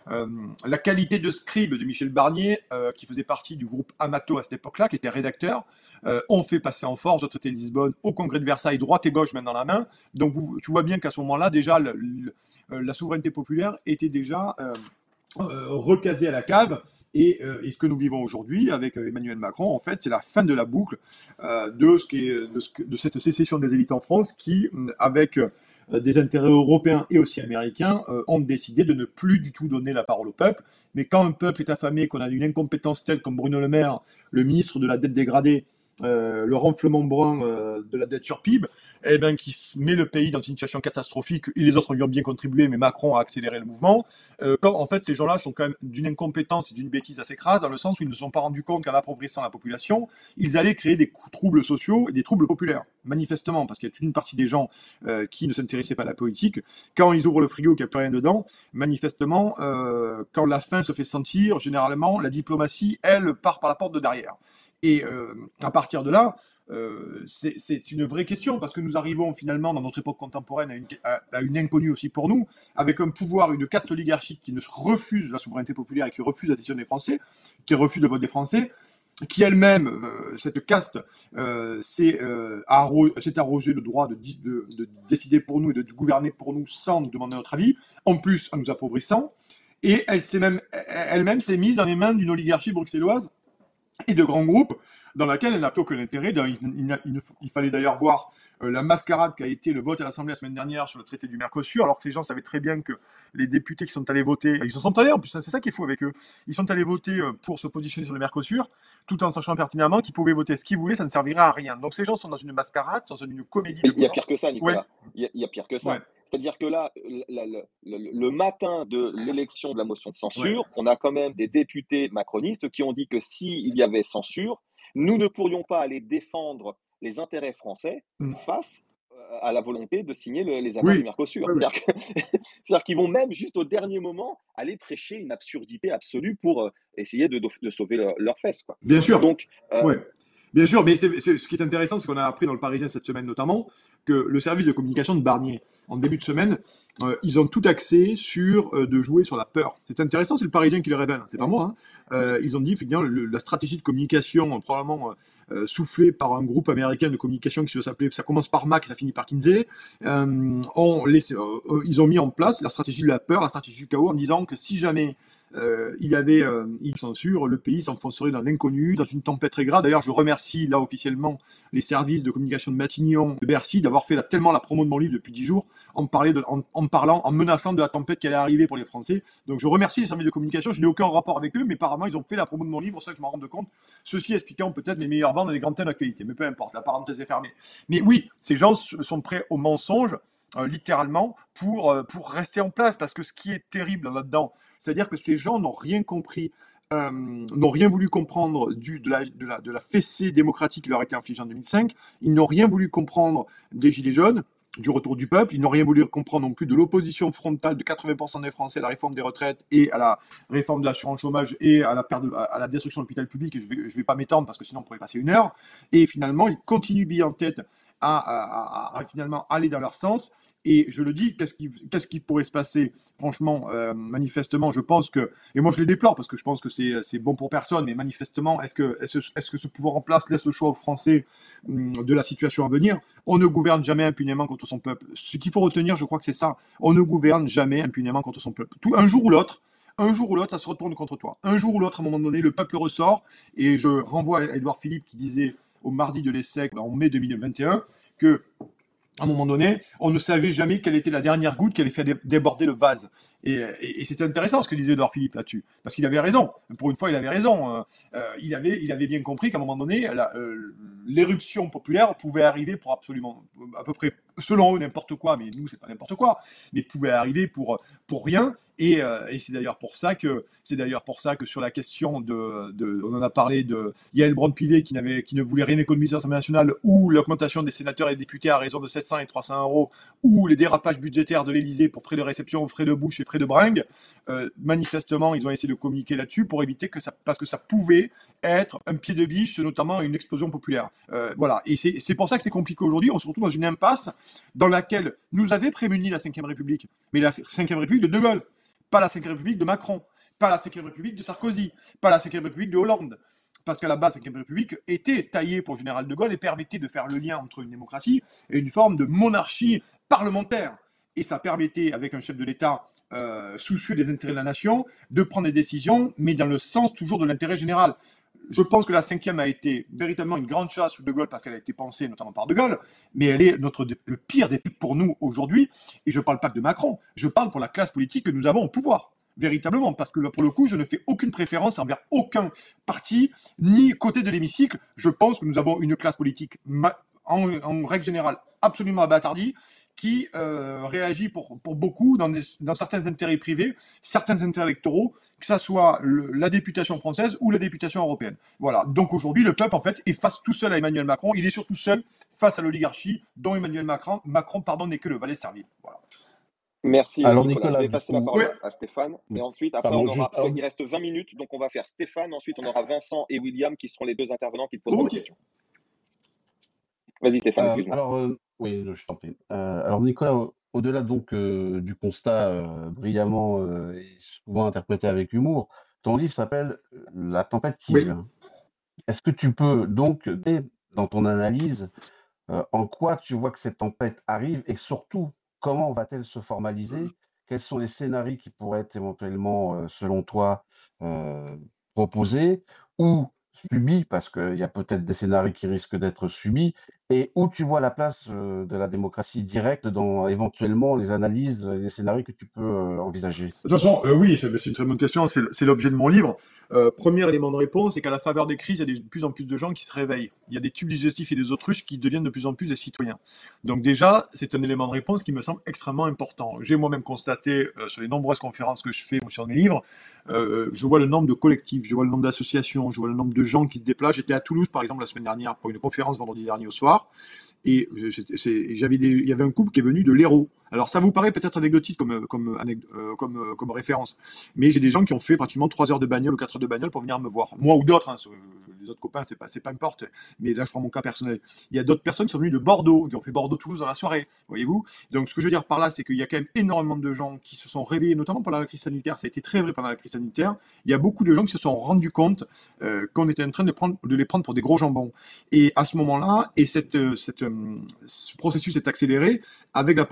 la qualité de scribe de Michel Barnier, qui faisait partie du groupe Amato à cette époque-là, qui était rédacteur, ont fait passer en force le traité de Lisbonne au congrès de Versailles, droite et gauche main dans la main, donc tu vois bien qu'à ce moment-là, déjà, la souveraineté populaire était déjà recasé à la cave et ce que nous vivons aujourd'hui avec Emmanuel Macron, en fait, c'est la fin de la boucle de cette sécession des élites en France qui, avec des intérêts européens et aussi américains, ont décidé de ne plus du tout donner la parole au peuple. Mais quand un peuple est affamé, qu'on a une incompétence telle comme Bruno Le Maire, le ministre de la dette dégradée, le renflement brun de la dette sur PIB, qui met le pays dans une situation catastrophique, et les autres lui ont bien contribué, mais Macron a accéléré le mouvement, quand en fait ces gens-là sont quand même d'une incompétence et d'une bêtise assez crasse, dans le sens où ils ne se sont pas rendus compte qu'en appauvrissant la population, ils allaient créer des troubles sociaux et des troubles populaires, manifestement, parce qu'il y a toute une partie des gens qui ne s'intéressaient pas à la politique, quand ils ouvrent le frigo qu'il n'y a plus rien dedans, manifestement, quand la faim se fait sentir, généralement, la diplomatie, elle, part par la porte de derrière. Et à partir de là, c'est une vraie question, parce que nous arrivons finalement dans notre époque contemporaine à une inconnue aussi pour nous, avec un pouvoir, une caste oligarchique qui ne refuse la souveraineté populaire et qui refuse la décision des Français, qui refuse le vote des Français, qui elle-même, cette caste, s'est arrogé le droit de décider pour nous et de gouverner pour nous sans nous demander notre avis, en plus en nous appauvrissant, et elle-même s'est mise dans les mains d'une oligarchie bruxelloise et de grands groupes, dans laquelle elle n'a plus aucun intérêt. Il fallait d'ailleurs voir la mascarade qu'a été le vote à l'Assemblée la semaine dernière sur le traité du Mercosur, alors que les gens savaient très bien que les députés qui sont allés voter, ils se sont allés en plus, c'est ça qui est fou avec eux, ils sont allés voter pour se positionner sur le Mercosur, tout en sachant pertinemment qu'ils pouvaient voter ce qu'ils voulaient, ça ne servirait à rien. Donc ces gens sont dans une mascarade, sont dans une comédie. Il y a pire que ça, Nicolas. Ouais. Il y a pire que ça. Ouais. C'est-à-dire que là, le matin de l'élection de la motion de censure, on a quand même des députés macronistes qui ont dit que s'il y avait censure, nous ne pourrions pas aller défendre les intérêts français face à la volonté de signer les accords du Mercosur. Oui. C'est-à-dire qu'ils vont même juste au dernier moment aller prêcher une absurdité absolue pour essayer de sauver leurs fesses, quoi. Bien sûr. Donc, bien sûr, mais ce qui est intéressant, c'est qu'on a appris dans le Parisien cette semaine notamment que le service de communication de Barnier, en début de semaine, ils ont tout axé sur de jouer sur la peur. C'est intéressant, c'est le Parisien qui le révèle, c'est pas moi. Hein. Ils ont dit effectivement la stratégie de communication probablement soufflée par un groupe américain de communication qui s'appelait, ça commence par Mac et ça finit par Kinsey. Ils ont mis en place la stratégie de la peur, la stratégie du chaos, en disant que si jamais il censure, le pays s'enfoncerait dans l'inconnu, dans une tempête très grave. D'ailleurs, je remercie là officiellement les services de communication de Matignon, de Bercy, d'avoir fait tellement la promo de mon livre depuis 10 jours, en menaçant de la tempête qui allait arriver pour les Français. Donc je remercie les services de communication, je n'ai aucun rapport avec eux, mais apparemment ils ont fait la promo de mon livre, c'est ça que je m'en rends compte. Ceci expliquant peut-être mes meilleures ventes dans les grandes thèmes d'actualité, mais peu importe, la parenthèse est fermée. Mais oui, ces gens sont prêts au mensonge, littéralement, pour rester en place, parce que ce qui est terrible là-dedans, c'est-à-dire que ces gens n'ont rien compris, n'ont rien voulu comprendre de la fessée démocratique qui leur a été infligée en 2005, ils n'ont rien voulu comprendre des Gilets jaunes, du retour du peuple, ils n'ont rien voulu comprendre non plus de l'opposition frontale de 80% des Français à la réforme des retraites et à la réforme de l'assurance chômage et à la destruction de l'hôpital public, et je vais pas m'étendre parce que sinon on pourrait passer 1 heure, et finalement ils continuent bien en tête à finalement aller dans leur sens. Et je le dis, qu'est-ce qui pourrait se passer? Franchement, manifestement, je pense que, et moi je les déplore parce que je pense que c'est bon pour personne, mais manifestement, est-ce que ce pouvoir en place laisse le choix aux Français de la situation à venir? On ne gouverne jamais impunément contre son peuple. Ce qu'il faut retenir, je crois que c'est ça. On ne gouverne jamais impunément contre son peuple. Un jour ou l'autre, ça se retourne contre toi. Un jour ou l'autre, à un moment donné, le peuple ressort. Et je renvoie à Édouard Philippe qui disait au mardi de l'ESSEC, en mai 2021, que à un moment donné, on ne savait jamais quelle était la dernière goutte qui allait faire déborder le vase. Et c'était intéressant ce que disait Edouard Philippe là-dessus, parce qu'il avait raison. Pour une fois, il avait raison. Il avait bien compris qu'à un moment donné, l'éruption populaire pouvait arriver pour absolument, à peu près, selon eux, n'importe quoi, mais nous, c'est pas n'importe quoi, mais pouvait arriver pour rien. Et c'est d'ailleurs pour ça que sur la question on en a parlé de Yael Braun-Pivet qui ne voulait rien économiser à l'Assemblée nationale, ou l'augmentation des sénateurs et députés à raison de 700 et 300 euros, ou les dérapages budgétaires de l'Élysée pour frais de réception, frais de bouche et frais de bringue, manifestement, ils ont essayé de communiquer là-dessus pour éviter parce que ça pouvait être un pied de biche, notamment une explosion populaire. Voilà. Et c'est pour ça que c'est compliqué aujourd'hui. On se retrouve dans une impasse dans laquelle nous avait prémuni la Ve République, mais la Ve République de De Gaulle, pas la Ve République de Macron, pas la Ve République de Sarkozy, pas la Ve République de Hollande. Parce qu'à la base, la Ve République était taillée pour le général de Gaulle et permettait de faire le lien entre une démocratie et une forme de monarchie parlementaire. Et ça permettait, avec un chef de l'État soucieux des intérêts de la nation, de prendre des décisions, mais dans le sens toujours de l'intérêt général. Je pense que la 5e a été véritablement une grande chasse sous De Gaulle parce qu'elle a été pensée notamment par De Gaulle, mais elle est le pire des pires pour nous aujourd'hui. Et je ne parle pas que de Macron, je parle pour la classe politique que nous avons au pouvoir. Véritablement, parce que pour le coup, je ne fais aucune préférence envers aucun parti, ni côté de l'hémicycle. Je pense que nous avons une classe politique, en règle générale, absolument abâtardie, qui réagit pour beaucoup dans certains intérêts privés, certains intérêts électoraux, que ça soit la députation française ou la députation européenne. Voilà. Donc aujourd'hui, le peuple, en fait, est face tout seul à Emmanuel Macron. Il est surtout seul face à l'oligarchie, dont Emmanuel Macron n'est que le valet servile. Voilà. Merci. Alors, Nicolas, je vais passer la parole à Stéphane. Et ensuite, après, il reste 20 minutes, donc on va faire Stéphane. Ensuite, on aura Vincent et William qui seront les deux intervenants qui te poseront des questions. Vas-y, Stéphane, excuse-moi. Alors, oui, je t'en prie. Alors, Nicolas, au-delà donc du constat brillamment et souvent interprété avec humour, ton livre s'appelle La tempête qui vient. Est-ce que tu peux donc, dans ton analyse, en quoi tu vois que cette tempête arrive et surtout, comment va-t-elle se formaliser? Quels sont les scénarios qui pourraient être éventuellement, selon toi, proposés ou subis, parce qu'il y a peut-être des scénarios qui risquent d'être subis, et où tu vois la place de la démocratie directe dans éventuellement les analyses, les scénarios que tu peux envisager? De toute façon, oui, c'est une très bonne question, c'est l'objet de mon livre. Premier élément de réponse, c'est qu'à la faveur des crises, il y a de plus en plus de gens qui se réveillent. Il y a des tubes digestifs et des autruches qui deviennent de plus en plus des citoyens. Donc déjà, c'est un élément de réponse qui me semble extrêmement important. J'ai moi-même constaté, sur les nombreuses conférences que je fais ou sur mes livres, je vois le nombre de collectifs, je vois le nombre d'associations, je vois le nombre de gens qui se déplacent. J'étais à Toulouse, par exemple, la semaine dernière pour une conférence vendredi dernier au soir. Et il y avait un couple qui est venu de l'Hérault. Alors ça vous paraît peut-être anecdotique comme référence, mais j'ai des gens qui ont fait pratiquement 3 heures de bagnole ou 4 heures de bagnole pour venir me voir. Moi ou d'autres, hein, les autres copains, c'est pas importe, mais là je prends mon cas personnel. Il y a d'autres personnes qui sont venues de Bordeaux, qui ont fait Bordeaux-Toulouse dans la soirée, voyez-vous. Donc ce que je veux dire par là, c'est qu'il y a quand même énormément de gens qui se sont réveillés, notamment pendant la crise sanitaire. Ça a été très vrai pendant la crise sanitaire. Il y a beaucoup de gens qui se sont rendus compte qu'on était en train de les prendre pour des gros jambons. Et à ce moment-là, ce processus est accéléré avec la paupérisation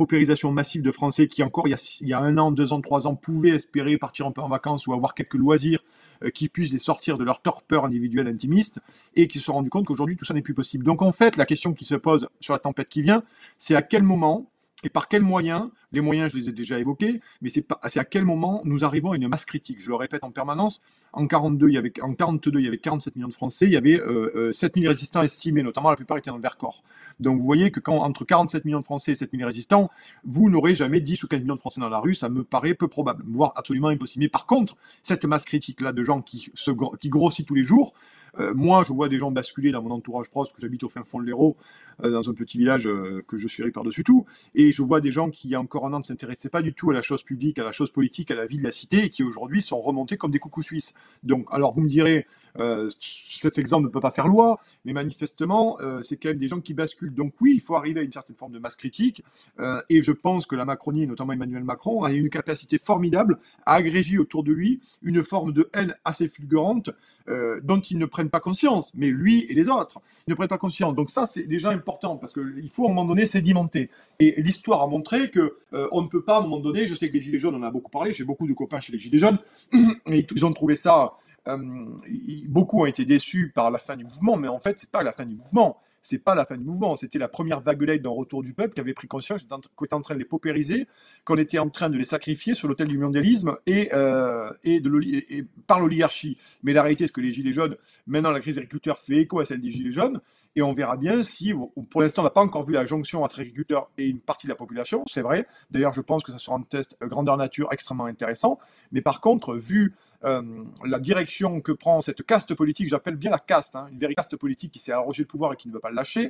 immigration massive de Français qui encore il y a 1 an, 2 ans, 3 ans pouvaient espérer partir un peu en vacances ou avoir quelques loisirs qui puissent les sortir de leur torpeur individuelle intimiste et qui se sont rendus compte qu'aujourd'hui tout ça n'est plus possible. Donc en fait, la question qui se pose sur la tempête qui vient, c'est à quel moment et par quels moyens, les moyens je les ai déjà évoqués, mais c'est à quel moment nous arrivons à une masse critique. Je le répète en permanence, en 42, il y avait 47 millions de Français, il y avait 7000 résistants estimés, notamment la plupart étaient dans le Vercors. Donc vous voyez que entre 47 millions de Français et 7000 résistants, vous n'aurez jamais 10 ou 15 millions de Français dans la rue, ça me paraît peu probable, voire absolument impossible. Mais par contre, cette masse critique-là de gens qui grossit tous les jours, moi, je vois des gens basculer dans mon entourage proche, que j'habite au fin fond de l'Hérault, dans un petit village que je chéris par-dessus tout, et je vois des gens qui, il y a encore 1 an, ne s'intéressaient pas du tout à la chose publique, à la chose politique, à la vie de la cité, et qui aujourd'hui sont remontés comme des coucous suisses. Donc, alors vous me direz, cet exemple ne peut pas faire loi, mais manifestement, c'est quand même des gens qui basculent. Donc oui, il faut arriver à une certaine forme de masse critique, et je pense que la Macronie, notamment Emmanuel Macron, a une capacité formidable à agréger autour de lui une forme de haine assez fulgurante, dont ils ne prennent pas conscience, mais lui et les autres ne prennent pas conscience. Donc ça, c'est déjà important, parce qu'il faut à un moment donné sédimenter. Et l'histoire a montré que on ne peut pas, à un moment donné, je sais que les Gilets jaunes, on en a beaucoup parlé, j'ai beaucoup de copains chez les Gilets jaunes, et ils ont trouvé ça... beaucoup ont été déçus par la fin du mouvement, mais en fait, c'est pas la fin du mouvement. C'est pas la fin du mouvement. C'était la première vaguelette d'un retour du peuple qui avait pris conscience qu'on était en train de les paupériser, qu'on était en train de les sacrifier sur l'autel du mondialisme et par l'oligarchie. Mais la réalité, c'est que les Gilets jaunes, maintenant la crise des agriculteurs fait écho à celle des Gilets jaunes, et on verra bien si, pour l'instant, on n'a pas encore vu la jonction entre agriculteurs et une partie de la population, c'est vrai. D'ailleurs, je pense que ça sera un test grandeur nature extrêmement intéressant. Mais par contre, vu la direction que prend cette caste politique, j'appelle bien la caste, une véritable caste politique qui s'est arrogé le pouvoir et qui ne veut pas le lâcher,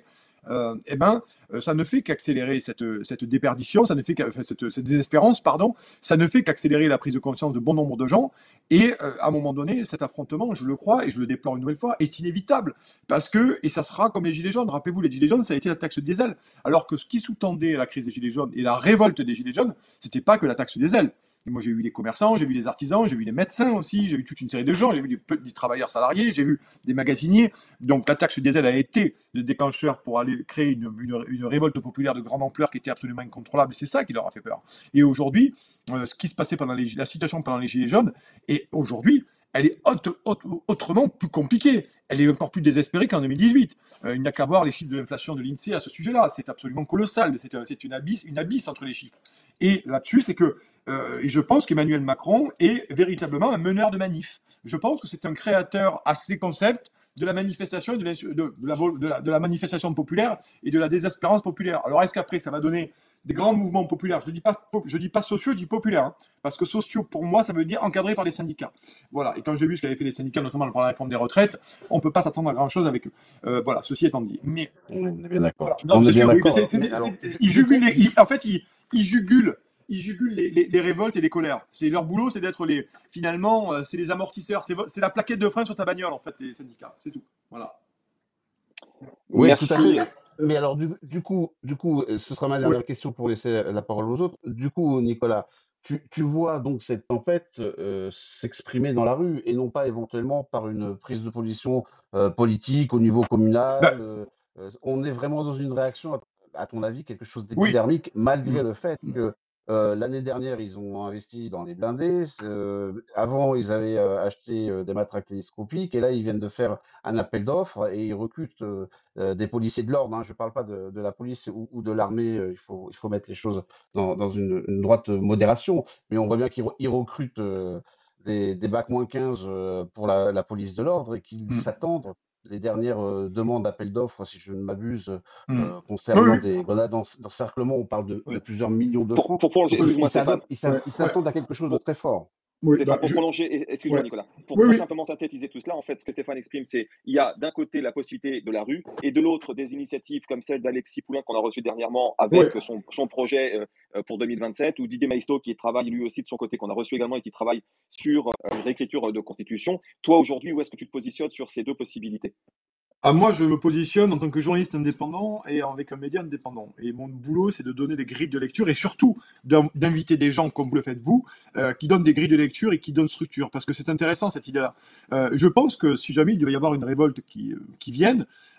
ça ne fait qu'accélérer cette déperdition, ça ne fait cette désespérance, pardon, ça ne fait qu'accélérer la prise de conscience de bon nombre de gens, et à un moment donné, cet affrontement, je le crois, et je le déplore une nouvelle fois, est inévitable, parce que, et ça sera comme les Gilets jaunes, rappelez-vous, les Gilets jaunes, ça a été la taxe diesel, alors que ce qui sous-tendait la crise des Gilets jaunes et la révolte des Gilets jaunes, c'était pas que la taxe diesel. Et moi, j'ai vu les commerçants, j'ai vu les artisans, j'ai vu les médecins aussi, j'ai vu toute une série de gens, j'ai vu des travailleurs salariés, j'ai vu des magasiniers. Donc, la taxe diesel a été le déclencheur pour aller créer une révolte populaire de grande ampleur qui était absolument incontrôlable. Et c'est ça qui leur a fait peur. Et aujourd'hui, ce qui se passait la situation pendant les Gilets jaunes, et aujourd'hui, elle est autrement plus compliquée. Elle est encore plus désespérée qu'en 2018. Il n'y a qu'à voir les chiffres de l'inflation de l'INSEE à ce sujet-là. C'est absolument colossal. C'est une abysse entre les chiffres. Et là-dessus, c'est que et je pense qu'Emmanuel Macron est véritablement un meneur de manif. Je pense que c'est un créateur à ces concepts de la manifestation et de la manifestation populaire et de la désespérance populaire. Alors est-ce qu'après ça va donner des grands mouvements populaires? Je dis pas sociaux, je dis populaires, parce que sociaux pour moi ça veut dire encadrés par les syndicats. Voilà. Et quand j'ai vu ce qu'avaient fait les syndicats, notamment pour la réforme des retraites, on peut pas s'attendre à grand chose avec eux. Voilà. Ceci étant dit. Mais on est bien d'accord. Voilà. Non, c'est sûr. Ils jugulent les révoltes et les colères. C'est leur boulot, c'est d'être c'est les amortisseurs, c'est la plaquette de frein sur ta bagnole en fait, les syndicats, c'est tout. Voilà. Oui, Merci. tout à fait. Mais alors du coup, ce sera ma dernière question pour laisser la parole aux autres. Du coup, Nicolas, tu vois donc cette tempête s'exprimer dans la rue et non pas éventuellement par une prise de position politique au niveau communal. On est vraiment dans une réaction, à ton avis, quelque chose d'épidermique, malgré le fait que l'année dernière, ils ont investi dans les blindés. Avant, ils avaient acheté des matraques télescopiques. Et là, ils viennent de faire un appel d'offres et ils recrutent des policiers de l'ordre. Je ne parle pas de la police ou de l'armée. Il faut mettre les choses dans une droite modération. Mais on voit bien qu'ils recrutent des bacs -15 pour la police de l'ordre et qu'ils s'attendent. Les dernières demandes d'appel d'offres, si je ne m'abuse, concernant des grenades d'encerclement, on parle de plusieurs millions de francs. Ils s'attendent à quelque chose de très fort. Oui, pour prolonger, excuse-moi Nicolas, pour simplement synthétiser tout cela, en fait, ce que Stéphane exprime, c'est il y a d'un côté la possibilité de la rue et de l'autre des initiatives comme celle d'Alexis Poulain qu'on a reçu dernièrement avec son projet pour 2027, ou Didier Maisto qui travaille lui aussi de son côté, qu'on a reçu également et qui travaille sur l'écriture de constitution. Toi aujourd'hui, où est-ce que tu te positionnes sur ces deux possibilités? Moi, je me positionne en tant que journaliste indépendant et avec un média indépendant. Et mon boulot, c'est de donner des grilles de lecture et surtout d'inviter des gens comme vous le faites vous, qui donnent des grilles de lecture et qui donnent structure. Parce que c'est intéressant cette idée-là. Je pense que si jamais il devait y avoir une révolte qui vienne,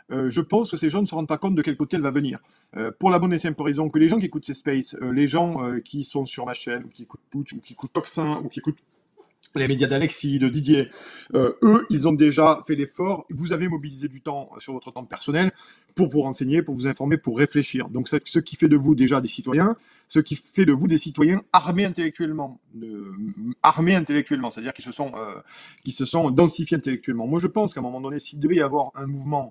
je pense que ces gens ne se rendent pas compte de quel côté elle va venir. Pour la bonne et simple raison que les gens qui écoutent ces spaces, les gens qui sont sur ma chaîne, ou qui écoutent Putsch, ou qui écoutent Toxin, ou qui écoutent les médias d'Alexis, de Didier, eux, ils ont déjà fait l'effort. Vous avez mobilisé du temps sur votre temps personnel pour vous renseigner, pour vous informer, pour réfléchir. Donc, c'est ce qui fait de vous déjà des citoyens, ce qui fait de vous des citoyens armés intellectuellement, c'est-à-dire qui se sont densifiés intellectuellement. Moi, je pense qu'à un moment donné, s'il devait y avoir un mouvement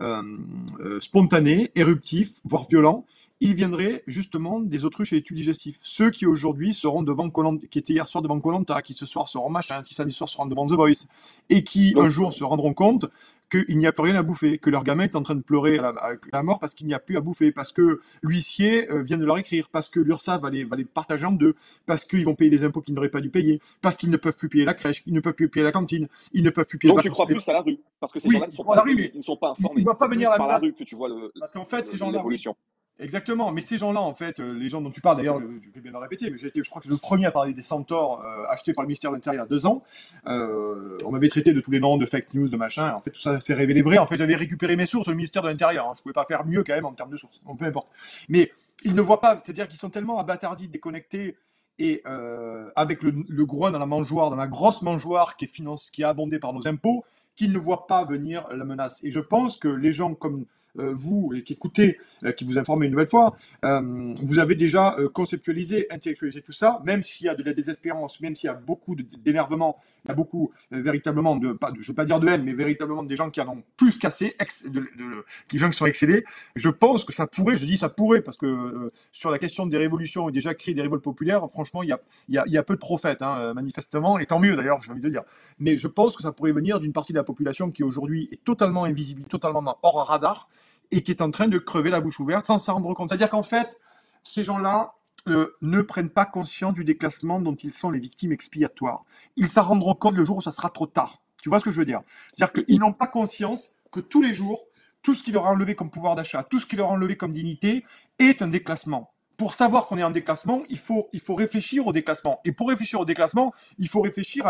spontané, éruptif, voire violent, il viendrait justement des autruches et des tubes digestifs. Ceux qui aujourd'hui seront devant Koh-Lanta, qui étaient hier soir devant Koh-Lanta, qui ce soir seront machin, qui samedi soir seront devant The Voice, et qui un jour se rendront compte qu'il n'y a plus rien à bouffer, que leur gamin est en train de pleurer à la mort parce qu'il n'y a plus à bouffer, parce que l'huissier vient de leur écrire, parce que l'URSSAF va les partager en deux, parce qu'ils vont payer des impôts qu'ils n'auraient pas dû payer, parce qu'ils ne peuvent plus payer la crèche, ils ne peuvent plus payer la cantine, ils ne peuvent plus payer Donc tu crois plus à la rue, parce que ces Oui, gens-là ils croient à la rue, mais ils ne sont pas informés. ils ne vont pas venir à la par la menace. rue que tu vois Parce qu'en fait, ces gens-là, l'évolution. exactement, mais ces gens-là, en fait, les gens dont tu parles, d'ailleurs, je vais bien le répéter, mais je crois que le premier à parler des centaures achetés par le ministère de l'Intérieur il y a 2 ans. On m'avait traité de tous les noms, de fake news, de machin. En fait, tout ça s'est révélé vrai. En fait, j'avais récupéré mes sources sur le ministère de l'Intérieur. Hein. Je pouvais pas faire mieux quand même en termes de sources. Bon, peu importe. Mais ils ne voient pas, c'est-à-dire qu'ils sont tellement abattardis, déconnectés, et avec le groin dans la mangeoire, dans la grosse mangeoire qui est abondée par nos impôts, qu'ils ne voient pas venir la menace. Et je pense que les gens comme vous, et qui écoutez, qui vous informez une nouvelle fois, vous avez déjà conceptualisé, intellectualisé tout ça, même s'il y a de la désespérance, même s'il y a beaucoup d'énervement, il y a beaucoup véritablement je ne veux pas dire de haine, mais véritablement des gens qui en ont plus cassé, des gens qui sont excédés. Je pense que ça pourrait, je dis ça pourrait, parce que sur la question des révolutions et déjà créer des révoltes populaires, franchement, il y a peu de prophètes, hein, manifestement, et tant mieux d'ailleurs, j'ai envie de dire. Mais je pense que ça pourrait venir d'une partie de la population qui aujourd'hui est totalement invisible, totalement hors radar, et qui est en train de crever la bouche ouverte sans s'en rendre compte. C'est-à-dire qu'en fait, ces gens-là ne prennent pas conscience du déclassement dont ils sont les victimes expiatoires. Ils s'en rendront compte le jour où ça sera trop tard. Tu vois ce que je veux dire? C'est-à-dire qu'ils n'ont pas conscience que tous les jours, tout ce qui leur a enlevé comme pouvoir d'achat, tout ce qui leur a enlevé comme dignité est un déclassement. Pour savoir qu'on est en déclassement, il faut réfléchir au déclassement. Et pour réfléchir au déclassement, il faut réfléchir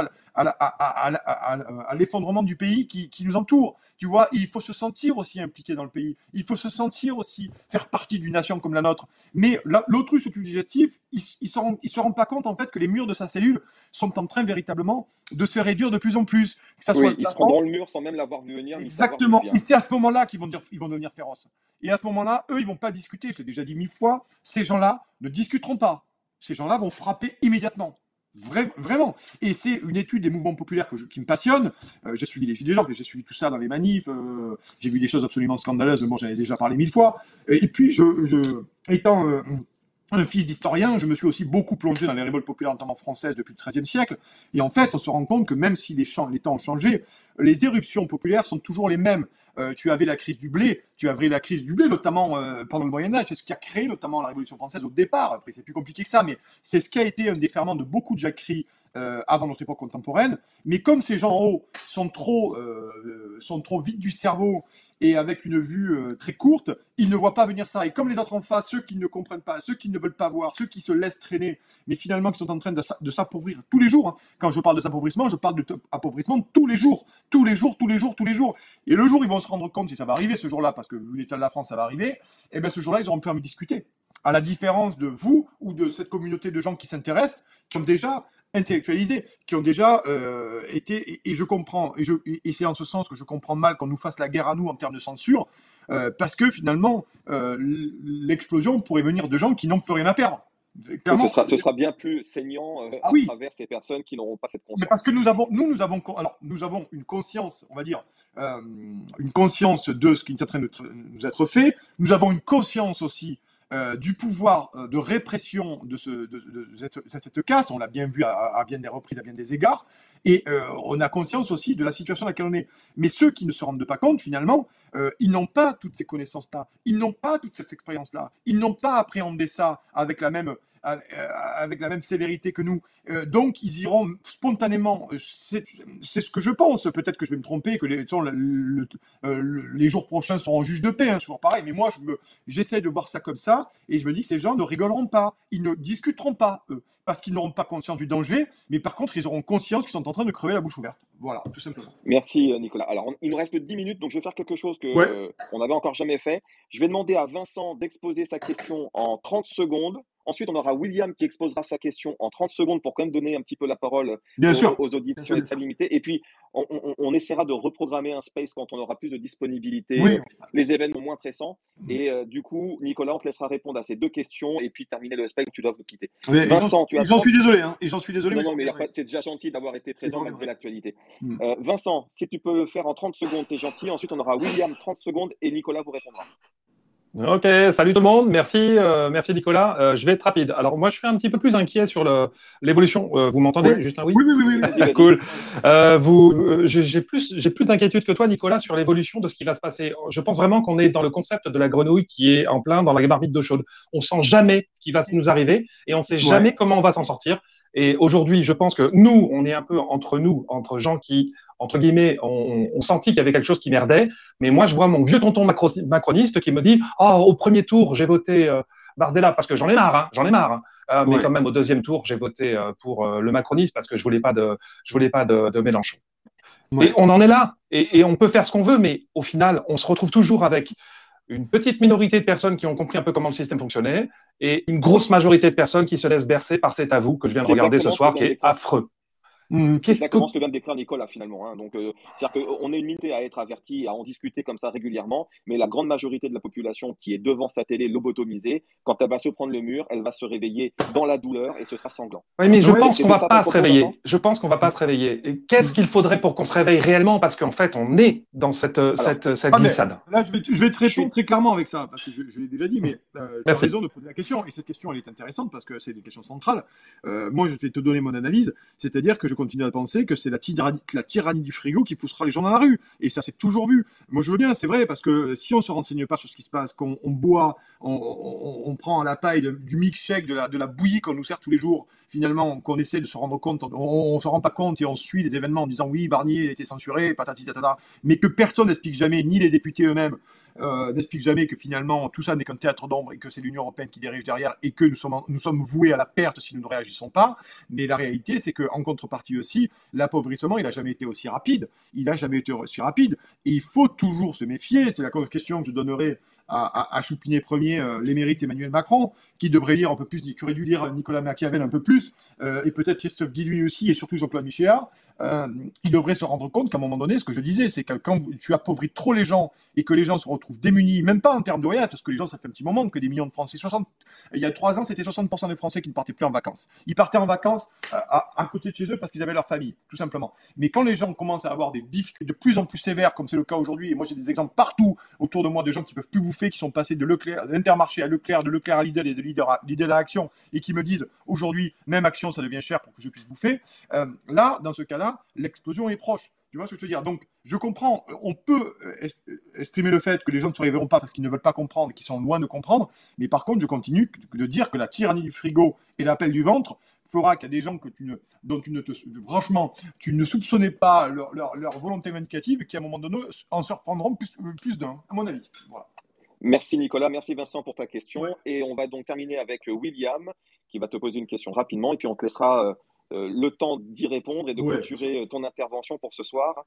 à l'effondrement du pays qui nous entoure. Tu vois, il faut se sentir aussi impliqué dans le pays. Il faut se sentir aussi faire partie d'une nation comme la nôtre. Mais l'autruche au tube digestif, il se rend pas compte en fait que les murs de sa cellule sont en train véritablement de se réduire de plus en plus. Que ça soit ils se prendront le mur sans même l'avoir vu venir. Exactement. Et c'est à ce moment-là qu'ils vont devenir féroces. Et à ce moment-là, eux, ils vont pas discuter. Je l'ai déjà dit 1000 fois. Ces gens-là ne discuteront pas. Ces gens-là vont frapper immédiatement. Vraiment. Et c'est une étude des mouvements populaires qui me passionne. J'ai suivi les Gilets jaunes, j'ai suivi tout ça dans les manifs. J'ai vu des choses absolument scandaleuses. Bon, j'en ai déjà parlé 1000 fois. Et puis, étant un fils d'historien, je me suis aussi beaucoup plongé dans les révoltes populaires, notamment françaises, depuis le XIIIe siècle. Et en fait, on se rend compte que même si les temps ont changé, les éruptions populaires sont toujours les mêmes. Tu avais la crise du blé, notamment pendant le Moyen-Âge. C'est ce qui a créé notamment la Révolution française au départ. Après, c'est plus compliqué que ça, mais c'est ce qui a été un des ferments de beaucoup de jacqueries avant notre époque contemporaine. Mais comme ces gens en haut sont trop vides du cerveau et avec une vue très courte, ils ne voient pas venir ça. Et comme les autres en face, ceux qui ne comprennent pas, ceux qui ne veulent pas voir, ceux qui se laissent traîner, mais finalement qui sont en train de s'appauvrir tous les jours. Hein. Quand je parle de s'appauvrissement, je parle d'appauvrissement tous les jours. Tous les jours. Et le jour où ils vont se rendre compte, si ça va arriver ce jour-là, parce que vu l'état de la France, ça va arriver, et bien ce jour-là, ils auront plus envie de discuter. À la différence de vous ou de cette communauté de gens qui s'intéressent, qui ont déjà intellectualisés, qui ont déjà été, et je comprends, et c'est en ce sens que je comprends mal qu'on nous fasse la guerre à nous en termes de censure, parce que finalement, l'explosion pourrait venir de gens qui n'ont plus rien à perdre. Clairement, ce sera bien plus saignant à travers ces personnes qui n'auront pas cette conscience. Mais parce que nous avons une conscience, on va dire, une conscience de ce qui est en train de nous être fait. Nous avons une conscience aussi du pouvoir de répression de cette casse. On l'a bien vu à bien des reprises, à bien des égards. Et on a conscience aussi de la situation dans laquelle on est. Mais ceux qui ne se rendent pas compte, finalement, ils n'ont pas toutes ces connaissances-là. Ils n'ont pas toute cette expérience-là. Ils n'ont pas appréhendé ça avec la même avec la même célérité que nous. Donc, ils iront spontanément. C'est ce que je pense. Peut-être que je vais me tromper, que les jours prochains seront juges de paix, hein, toujours pareil. Mais moi, j'essaie de voir ça comme ça, et je me dis que ces gens ne rigoleront pas. Ils ne discuteront pas, eux, parce qu'ils n'auront pas conscience du danger, mais par contre, ils auront conscience qu'ils sont en train de crever la bouche ouverte. Voilà, tout simplement. Merci Nicolas. Alors, il nous reste 10 minutes, donc je vais faire quelque chose qu'on n'avait encore jamais fait. Je vais demander à Vincent d'exposer sa question en 30 secondes. Ensuite, on aura William qui exposera sa question en 30 secondes pour quand même donner un petit peu la parole aux auditeurs très limités. Et puis, on essaiera de reprogrammer un space quand on aura plus de disponibilité, les événements moins pressants. Et du coup, Nicolas, on te laissera répondre à ces 2 questions et puis terminer le space, tu dois vous quitter. Vincent, j'en suis désolé. Hein, et j'en suis désolé. Non, mais c'est déjà gentil d'avoir été présent malgré l'actualité. Vincent, si tu peux le faire en 30 secondes, c'est gentil. Ensuite, on aura William 30 secondes et Nicolas vous répondra. Ok, salut tout le monde, merci Nicolas. Je vais être rapide. Alors moi, je suis un petit peu plus inquiet sur l'évolution. Vous m'entendez, Justin? Oui. Oui. Cool. J'ai plus d'inquiétude que toi, Nicolas, sur l'évolution de ce qui va se passer. Je pense vraiment qu'on est dans le concept de la grenouille qui est en plein dans la marmite d'eau chaude. On sent jamais ce qui va nous arriver et on sait jamais comment on va s'en sortir. Et aujourd'hui, je pense que nous, on est un peu entre gens qui, entre guillemets, on sentit qu'il y avait quelque chose qui merdait. Mais moi, je vois mon vieux tonton macroniste qui me dit « Oh, au premier tour, j'ai voté Bardella parce que j'en ai marre. Mais quand même, au deuxième tour, j'ai voté pour le macronisme parce que je voulais pas de Mélenchon. » Et on en est là. Et on peut faire ce qu'on veut, mais au final, on se retrouve toujours avec une petite minorité de personnes qui ont compris un peu comment le système fonctionnait et une grosse majorité de personnes qui se laissent bercer par cet avou que je viens de regarder ce soir, qui est affreux. C'est exactement ce que vient de décrire Nicolas finalement. Hein. Donc, c'est-à-dire qu'on est une minorité à être averti, à en discuter comme ça régulièrement, mais la grande majorité de la population qui est devant sa télé lobotomisée, quand elle va se prendre le mur, elle va se réveiller dans la douleur et ce sera sanglant. Oui, mais je pense qu'on ne va pas se réveiller. Je pense qu'on ne va pas se réveiller. Et qu'est-ce qu'il faudrait pour qu'on se réveille réellement? Parce qu'en fait, on est dans cette glissade. Là, je vais te répondre très clairement avec ça, parce que je l'ai déjà dit, mais tu as raison de poser la question. Et cette question, elle est intéressante parce que c'est une question centrale. Moi, je vais te donner mon analyse, c'est-à-dire que je continue à penser que c'est la tyrannie du frigo qui poussera les gens dans la rue. Et ça, c'est toujours vu. Moi, je veux bien, c'est vrai, parce que si on se renseigne pas sur ce qui se passe, qu'on boit, on prend à la paille du milkshake, de la bouillie qu'on nous sert tous les jours, finalement, qu'on essaie de se rendre compte, on se rend pas compte et on suit les événements en disant oui, Barnier a été censuré, patati tatata, mais que personne n'explique jamais, ni les députés eux-mêmes n'expliquent jamais que finalement tout ça n'est qu'un théâtre d'ombre et que c'est l'Union européenne qui dirige derrière et que nous sommes voués à la perte si nous ne réagissons pas. Mais la réalité, c'est qu'en contrepartie aussi, l'appauvrissement, il n'a jamais été aussi rapide. Et il faut toujours se méfier. C'est la question que je donnerai à Choupinet Premier, l'émérite Emmanuel Macron, qui devrait lire un peu plus, qui aurait dû lire Nicolas Machiavel un peu plus, et peut-être Christophe Guilluy aussi, et surtout Jean-Claude Michéard. Il devrait se rendre compte qu'à un moment donné, ce que je disais, c'est que quand tu appauvris trop les gens et que les gens se retrouvent démunis, même pas en termes de rien, parce que les gens, ça fait un petit moment que des millions de Français, il y a 3 ans, c'était 60% des Français qui ne partaient plus en vacances. Ils partaient en vacances à côté de chez eux parce qu'ils avaient leur famille, tout simplement. Mais quand les gens commencent à avoir des difficultés de plus en plus sévères, comme c'est le cas aujourd'hui, et moi j'ai des exemples partout autour de moi de gens qui peuvent plus bouffer, qui sont passés d'Intermarché à Leclerc, de Leclerc à Lidl et de Lidl à Action, et qui me disent aujourd'hui, même Action, ça devient cher pour que je puisse bouffer. Là, dans ce cas-là, l'explosion est proche. Tu vois ce que je veux dire? Donc, je comprends, on peut exprimer le fait que les gens ne se réveilleront pas parce qu'ils ne veulent pas comprendre, qu'ils sont loin de comprendre, mais par contre, je continue de dire que la tyrannie du frigo et l'appel du ventre fera qu'il y a des gens franchement, tu ne soupçonnais pas leur volonté vindicative qui, à un moment donné, en se reprendront plus d'un, à mon avis. Voilà. Merci Nicolas, merci Vincent pour ta question. Et on va donc terminer avec William qui va te poser une question rapidement et puis on te laissera le temps d'y répondre et de clôturer ton intervention pour ce soir.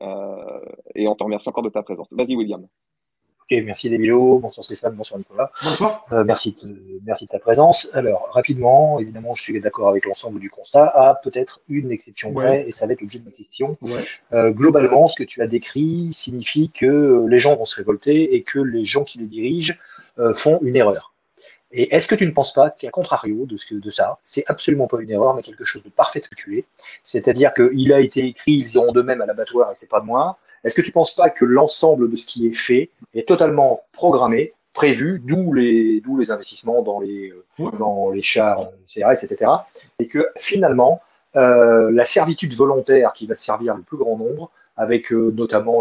Et on te remercie encore de ta présence. Vas-y William. Ok, merci Demilo, bonsoir Stéphane, bonsoir Nicolas. Bonsoir. Merci de ta présence. Alors, rapidement, évidemment, je suis d'accord avec l'ensemble du constat, à peut-être une exception près, et ça va être l'objet de ma question. Globalement, ce que tu as décrit signifie que les gens vont se révolter et que les gens qui les dirigent font une erreur. Et est-ce que tu ne penses pas qu'à contrario de ça, c'est absolument pas une erreur, mais quelque chose de parfaitement calculé, c'est-à-dire qu'il a été écrit, ils iront d'eux-mêmes à l'abattoir et c'est pas de moi. Est-ce que tu ne penses pas que l'ensemble de ce qui est fait est totalement programmé, prévu, d'où les investissements dans les chars CRS, etc. Et que finalement, la servitude volontaire qui va servir le plus grand nombre, avec notamment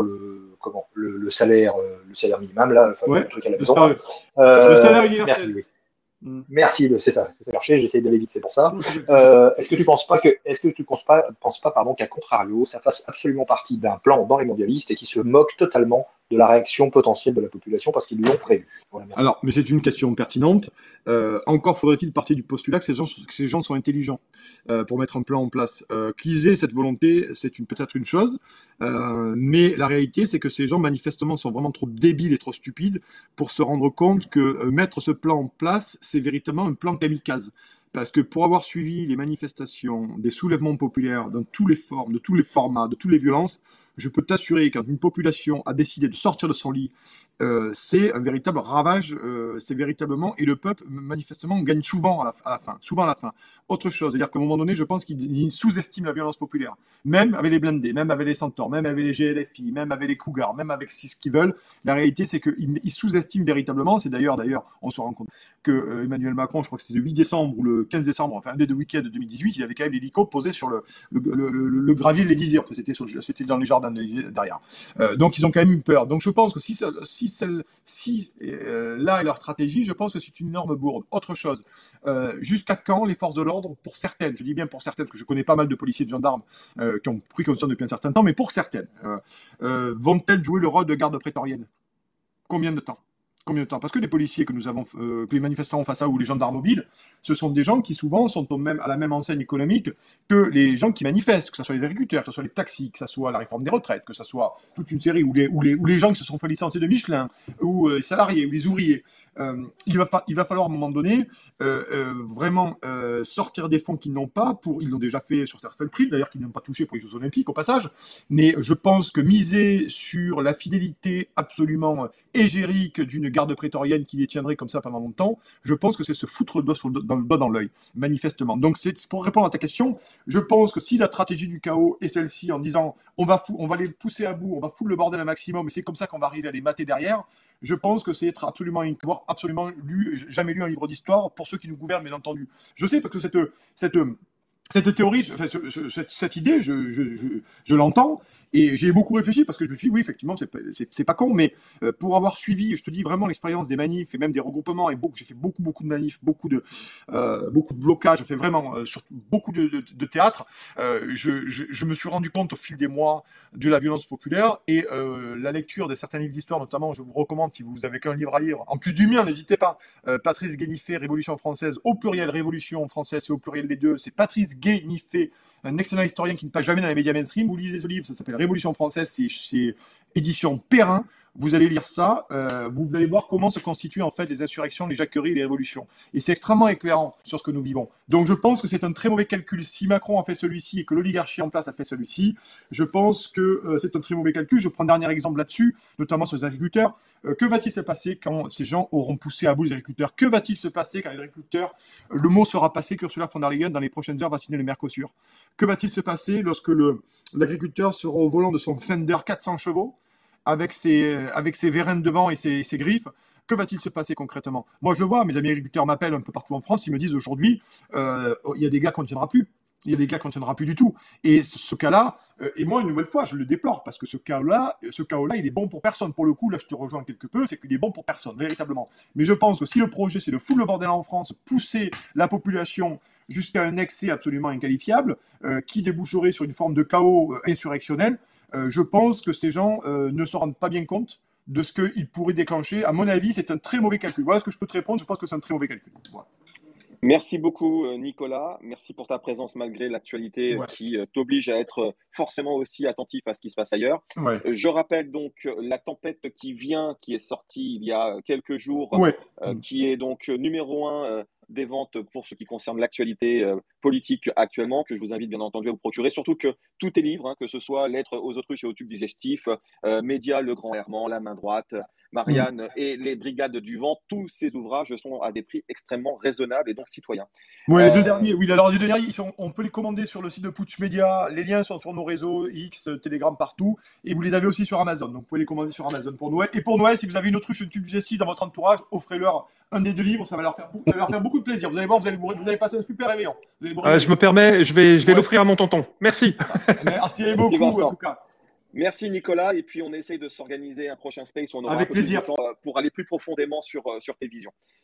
le salaire minimum, là, enfin, le truc à la maison. Le salaire universel. Merci. Merci, c'est ça, c'est cherché, j'essaie d'aller vite, c'est pour ça. Est-ce que tu penses pas, pardon, qu'à contrario, ça fasse absolument partie d'un plan denrées mondialiste et qui se moque totalement de la réaction potentielle de la population parce qu'ils l'ont prévu? Voilà, alors, mais c'est une question pertinente. Encore faudrait-il partir du postulat que ces gens sont intelligents pour mettre un plan en place. Qu'ils aient cette volonté, c'est peut-être une chose, mais la réalité, c'est que ces gens manifestement sont vraiment trop débiles et trop stupides pour se rendre compte que mettre ce plan en place, c'est véritablement un plan kamikaze. Parce que pour avoir suivi les manifestations, des soulèvements populaires dans tous les formes, de tous les formats, de toutes les violences, je peux t'assurer que quand une population a décidé de sortir de son lit, c'est un véritable ravage, c'est véritablement, et le peuple, manifestement, gagne souvent à la fin. Autre chose, c'est-à-dire qu'à un moment donné, je pense qu'il sous-estime la violence populaire. Même avec les blindés, même avec les centaures, même avec les GLFI, même avec les cougars, même avec ce qu'ils veulent, la réalité, c'est qu'ils sous-estiment véritablement, c'est d'ailleurs, on se rend compte que Emmanuel Macron, je crois que c'était le 8 décembre ou le 15 décembre, enfin un des deux week-ends de 2018, il avait quand même l'hélico posé sur le gravier de l'Élysée, enfin, c'était dans les jardins de l'Élysée derrière. Donc ils ont quand même eu peur. Donc je pense que si là est leur stratégie, je pense que c'est une énorme bourde. Autre chose, jusqu'à quand les forces de l'ordre, pour certaines, je dis bien pour certaines, parce que je connais pas mal de policiers et de gendarmes qui ont pris conscience depuis un certain temps, mais pour certaines, vont-elles jouer le rôle de garde prétorienne? Combien de temps? Parce que les policiers que les manifestants ont face à eux, ou les gendarmes mobiles, ce sont des gens qui souvent sont à la même enseigne économique que les gens qui manifestent, que ce soit les agriculteurs, que ce soit les taxis, que ce soit la réforme des retraites, que ce soit toute une série, ou les gens qui se sont fait licencier de Michelin, ou les salariés, ou les ouvriers. Il va falloir à un moment donné vraiment sortir des fonds qu'ils n'ont pas, ils l'ont déjà fait sur certains prix, d'ailleurs qu'ils n'ont pas touché pour les Jeux Olympiques au passage, mais je pense que miser sur la fidélité absolument égérique d'une garde prétorienne qui les tiendrait comme ça pendant longtemps, je pense que c'est se foutre le doigt dans l'œil, manifestement. Donc c'est pour répondre à ta question, je pense que si la stratégie du chaos est celle-ci en disant on va les pousser à bout, on va foutre le bordel un maximum, et c'est comme ça qu'on va arriver à les mater derrière, je pense que c'est être absolument jamais lu un livre d'histoire pour ceux qui nous gouvernent, bien entendu. Je sais parce que cette théorie, cette idée, je l'entends et j'ai beaucoup réfléchi parce que je me suis dit, oui, effectivement, c'est pas con, mais pour avoir suivi, je te dis vraiment l'expérience des manifs et même des regroupements, et j'ai fait beaucoup de manifs, beaucoup de blocages, j'ai fait vraiment beaucoup de théâtre. Je me suis rendu compte au fil des mois de la violence populaire et la lecture de certains livres d'histoire, notamment, je vous recommande, si vous avez qu'un livre à lire, en plus du mien, n'hésitez pas, Patrice Guéniffet, Révolution française, au pluriel Révolution française, c'est au pluriel les deux, c'est Patrice Guéniffet, un excellent historien qui ne passe jamais dans les médias mainstream. Vous lisez ce livre, ça s'appelle Révolution française, c'est édition Perrin. Vous allez lire ça, vous allez voir comment se constituent en fait les insurrections, les jacqueries et les révolutions. Et c'est extrêmement éclairant sur ce que nous vivons. Donc je pense que c'est un très mauvais calcul. Si Macron a fait celui-ci et que l'oligarchie en place a fait celui-ci, je pense que c'est un très mauvais calcul. Je prends un dernier exemple là-dessus, notamment sur les agriculteurs. Que va-t-il se passer quand ces gens auront poussé à bout les agriculteurs? Que va-t-il se passer quand les agriculteurs, le mot sera passé qu'Ursula von der Leyen, dans les prochaines heures, va signer le Mercosur? Que va-t-il se passer lorsque l'agriculteur sera au volant de son Fender 400 chevaux avec ses vérènes devant et ses griffes? Que va-t-il se passer concrètement? Moi, je le vois, mes amis agriculteurs m'appellent un peu partout en France, ils me disent aujourd'hui, il y a des gars qu'on ne tiendra plus. Il y a des cas qu'on ne tiendra plus du tout. Et ce cas-là, et moi, une nouvelle fois, je le déplore, parce que ce chaos-là, il est bon pour personne. Pour le coup, là, je te rejoins quelque peu, c'est qu'il est bon pour personne, véritablement. Mais je pense que si le projet, c'est de foutre le bordel en France, pousser la population jusqu'à un excès absolument inqualifiable, qui déboucherait sur une forme de chaos insurrectionnel, je pense que ces gens ne se rendent pas bien compte de ce qu'ils pourraient déclencher. À mon avis, c'est un très mauvais calcul. Voilà ce que je peux te répondre, je pense que c'est un très mauvais calcul. Voilà. Merci beaucoup, Nicolas. Merci pour ta présence malgré l'actualité qui t'oblige à être forcément aussi attentif à ce qui se passe ailleurs. Ouais. Je rappelle donc La Tempête qui vient, qui est sortie il y a quelques jours, qui est donc numéro 1 des ventes pour ce qui concerne l'actualité politique actuellement, que je vous invite bien entendu à vous procurer. Surtout que tous tes livres, que ce soit Lettres aux autruches et au tube digestif, Média, Le Grand Herman, La Main droite, Marianne et Les Brigades du Vent, tous ces ouvrages sont à des prix extrêmement raisonnables et donc citoyens. Oui, les deux derniers, alors les deux derniers, on peut les commander sur le site de Putsch Media, les liens sont sur nos réseaux, X, Telegram, partout, et vous les avez aussi sur Amazon, donc vous pouvez les commander sur Amazon pour Noël. Et pour Noël, si vous avez une autruche, une tube digestif dans votre entourage, offrez-leur un des deux livres, ça va leur faire beaucoup de plaisir. Vous allez voir, vous allez passer un super réveillon. Je me permets, je vais l'offrir à mon tonton. Merci. Merci beaucoup, en tout cas. Merci Nicolas, et puis on essaye de s'organiser un prochain space où on aura avec plaisir pour aller plus profondément sur tes visions.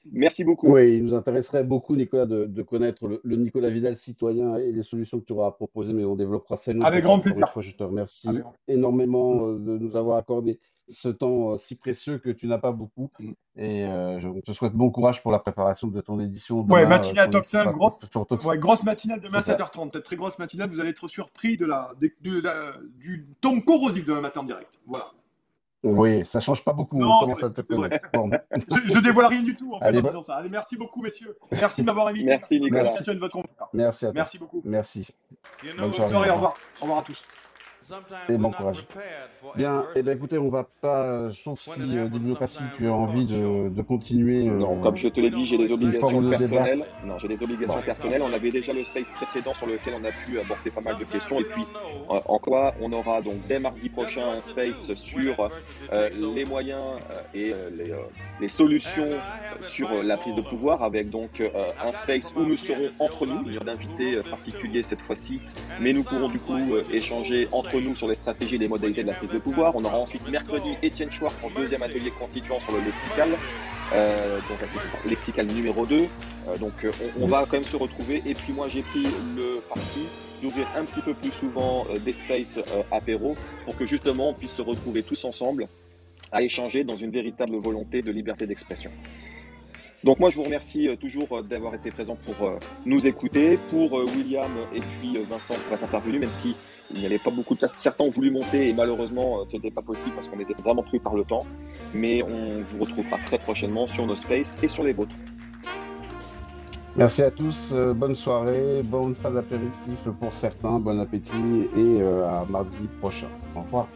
Merci beaucoup. Oui, il nous intéresserait beaucoup, Nicolas, de connaître le Nicolas Vidal citoyen et les solutions que tu auras à proposer, mais on développera ça une autre Avec fois. grand Encore une plaisir. fois, je te remercie Avec grand- énormément de nous avoir accordé ce temps si précieux que tu n'as pas beaucoup. Et je te souhaite bon courage pour la préparation de ton édition Ouais, demain. matinale Toxin, Sur Toxin. ouais, grosse matinale demain C'est ça. 7h30. Très grosse matinale, vous allez être surpris du tome corrosif demain matin en direct. Voilà. Oui, ça change pas beaucoup, Non, on c'est commence vrai, à te c'est vrai. connaître. Bon. Je dévoile rien du tout en fait Allez, en disant ça. Allez, merci beaucoup messieurs. Merci de m'avoir invité. Merci, Nicolas. Merci de votre compte. Merci à toi. Merci beaucoup. Merci. Bonne soirée, au revoir. Au revoir à tous. Et bon courage. Bien, eh bien écoutez, on va pas, sauf si Bibliocratie, tu as envie de continuer. Non, comme je te l'ai dit, j'ai des obligations forme de débat. personnelles. Non, j'ai des obligations personnelles. On avait déjà le space précédent sur lequel on a pu aborder pas mal de questions. Et puis, en quoi on aura donc dès mardi prochain un space sur les moyens et les solutions sur la prise de pouvoir, avec donc un space où nous serons entre nous. Il y a d'invités particuliers cette fois-ci, mais nous pourrons du coup échanger entre nous sur les stratégies et les modalités de la prise de pouvoir. On aura ensuite mercredi Étienne Chouard pour deuxième atelier constituant sur le lexical, donc le lexical numéro 2. On va quand même se retrouver. Et puis moi j'ai pris le parti d'ouvrir un petit peu plus souvent des spaces apéro pour que justement on puisse se retrouver tous ensemble à échanger dans une véritable volonté de liberté d'expression. Donc moi je vous remercie toujours d'avoir été présent pour nous écouter, pour William et puis Vincent pour être intervenu, même si il n'y avait pas beaucoup de place. Certains ont voulu monter et malheureusement ce n'était pas possible parce qu'on était vraiment pris par le temps. Mais on vous retrouvera très prochainement sur nos spaces et sur les vôtres. Merci à tous, bonne soirée, bonne fin d'apéritif pour certains, bon appétit et à mardi prochain. Au revoir.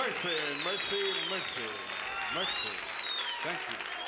Mercy, mercy, mercy, mercy. Thank you.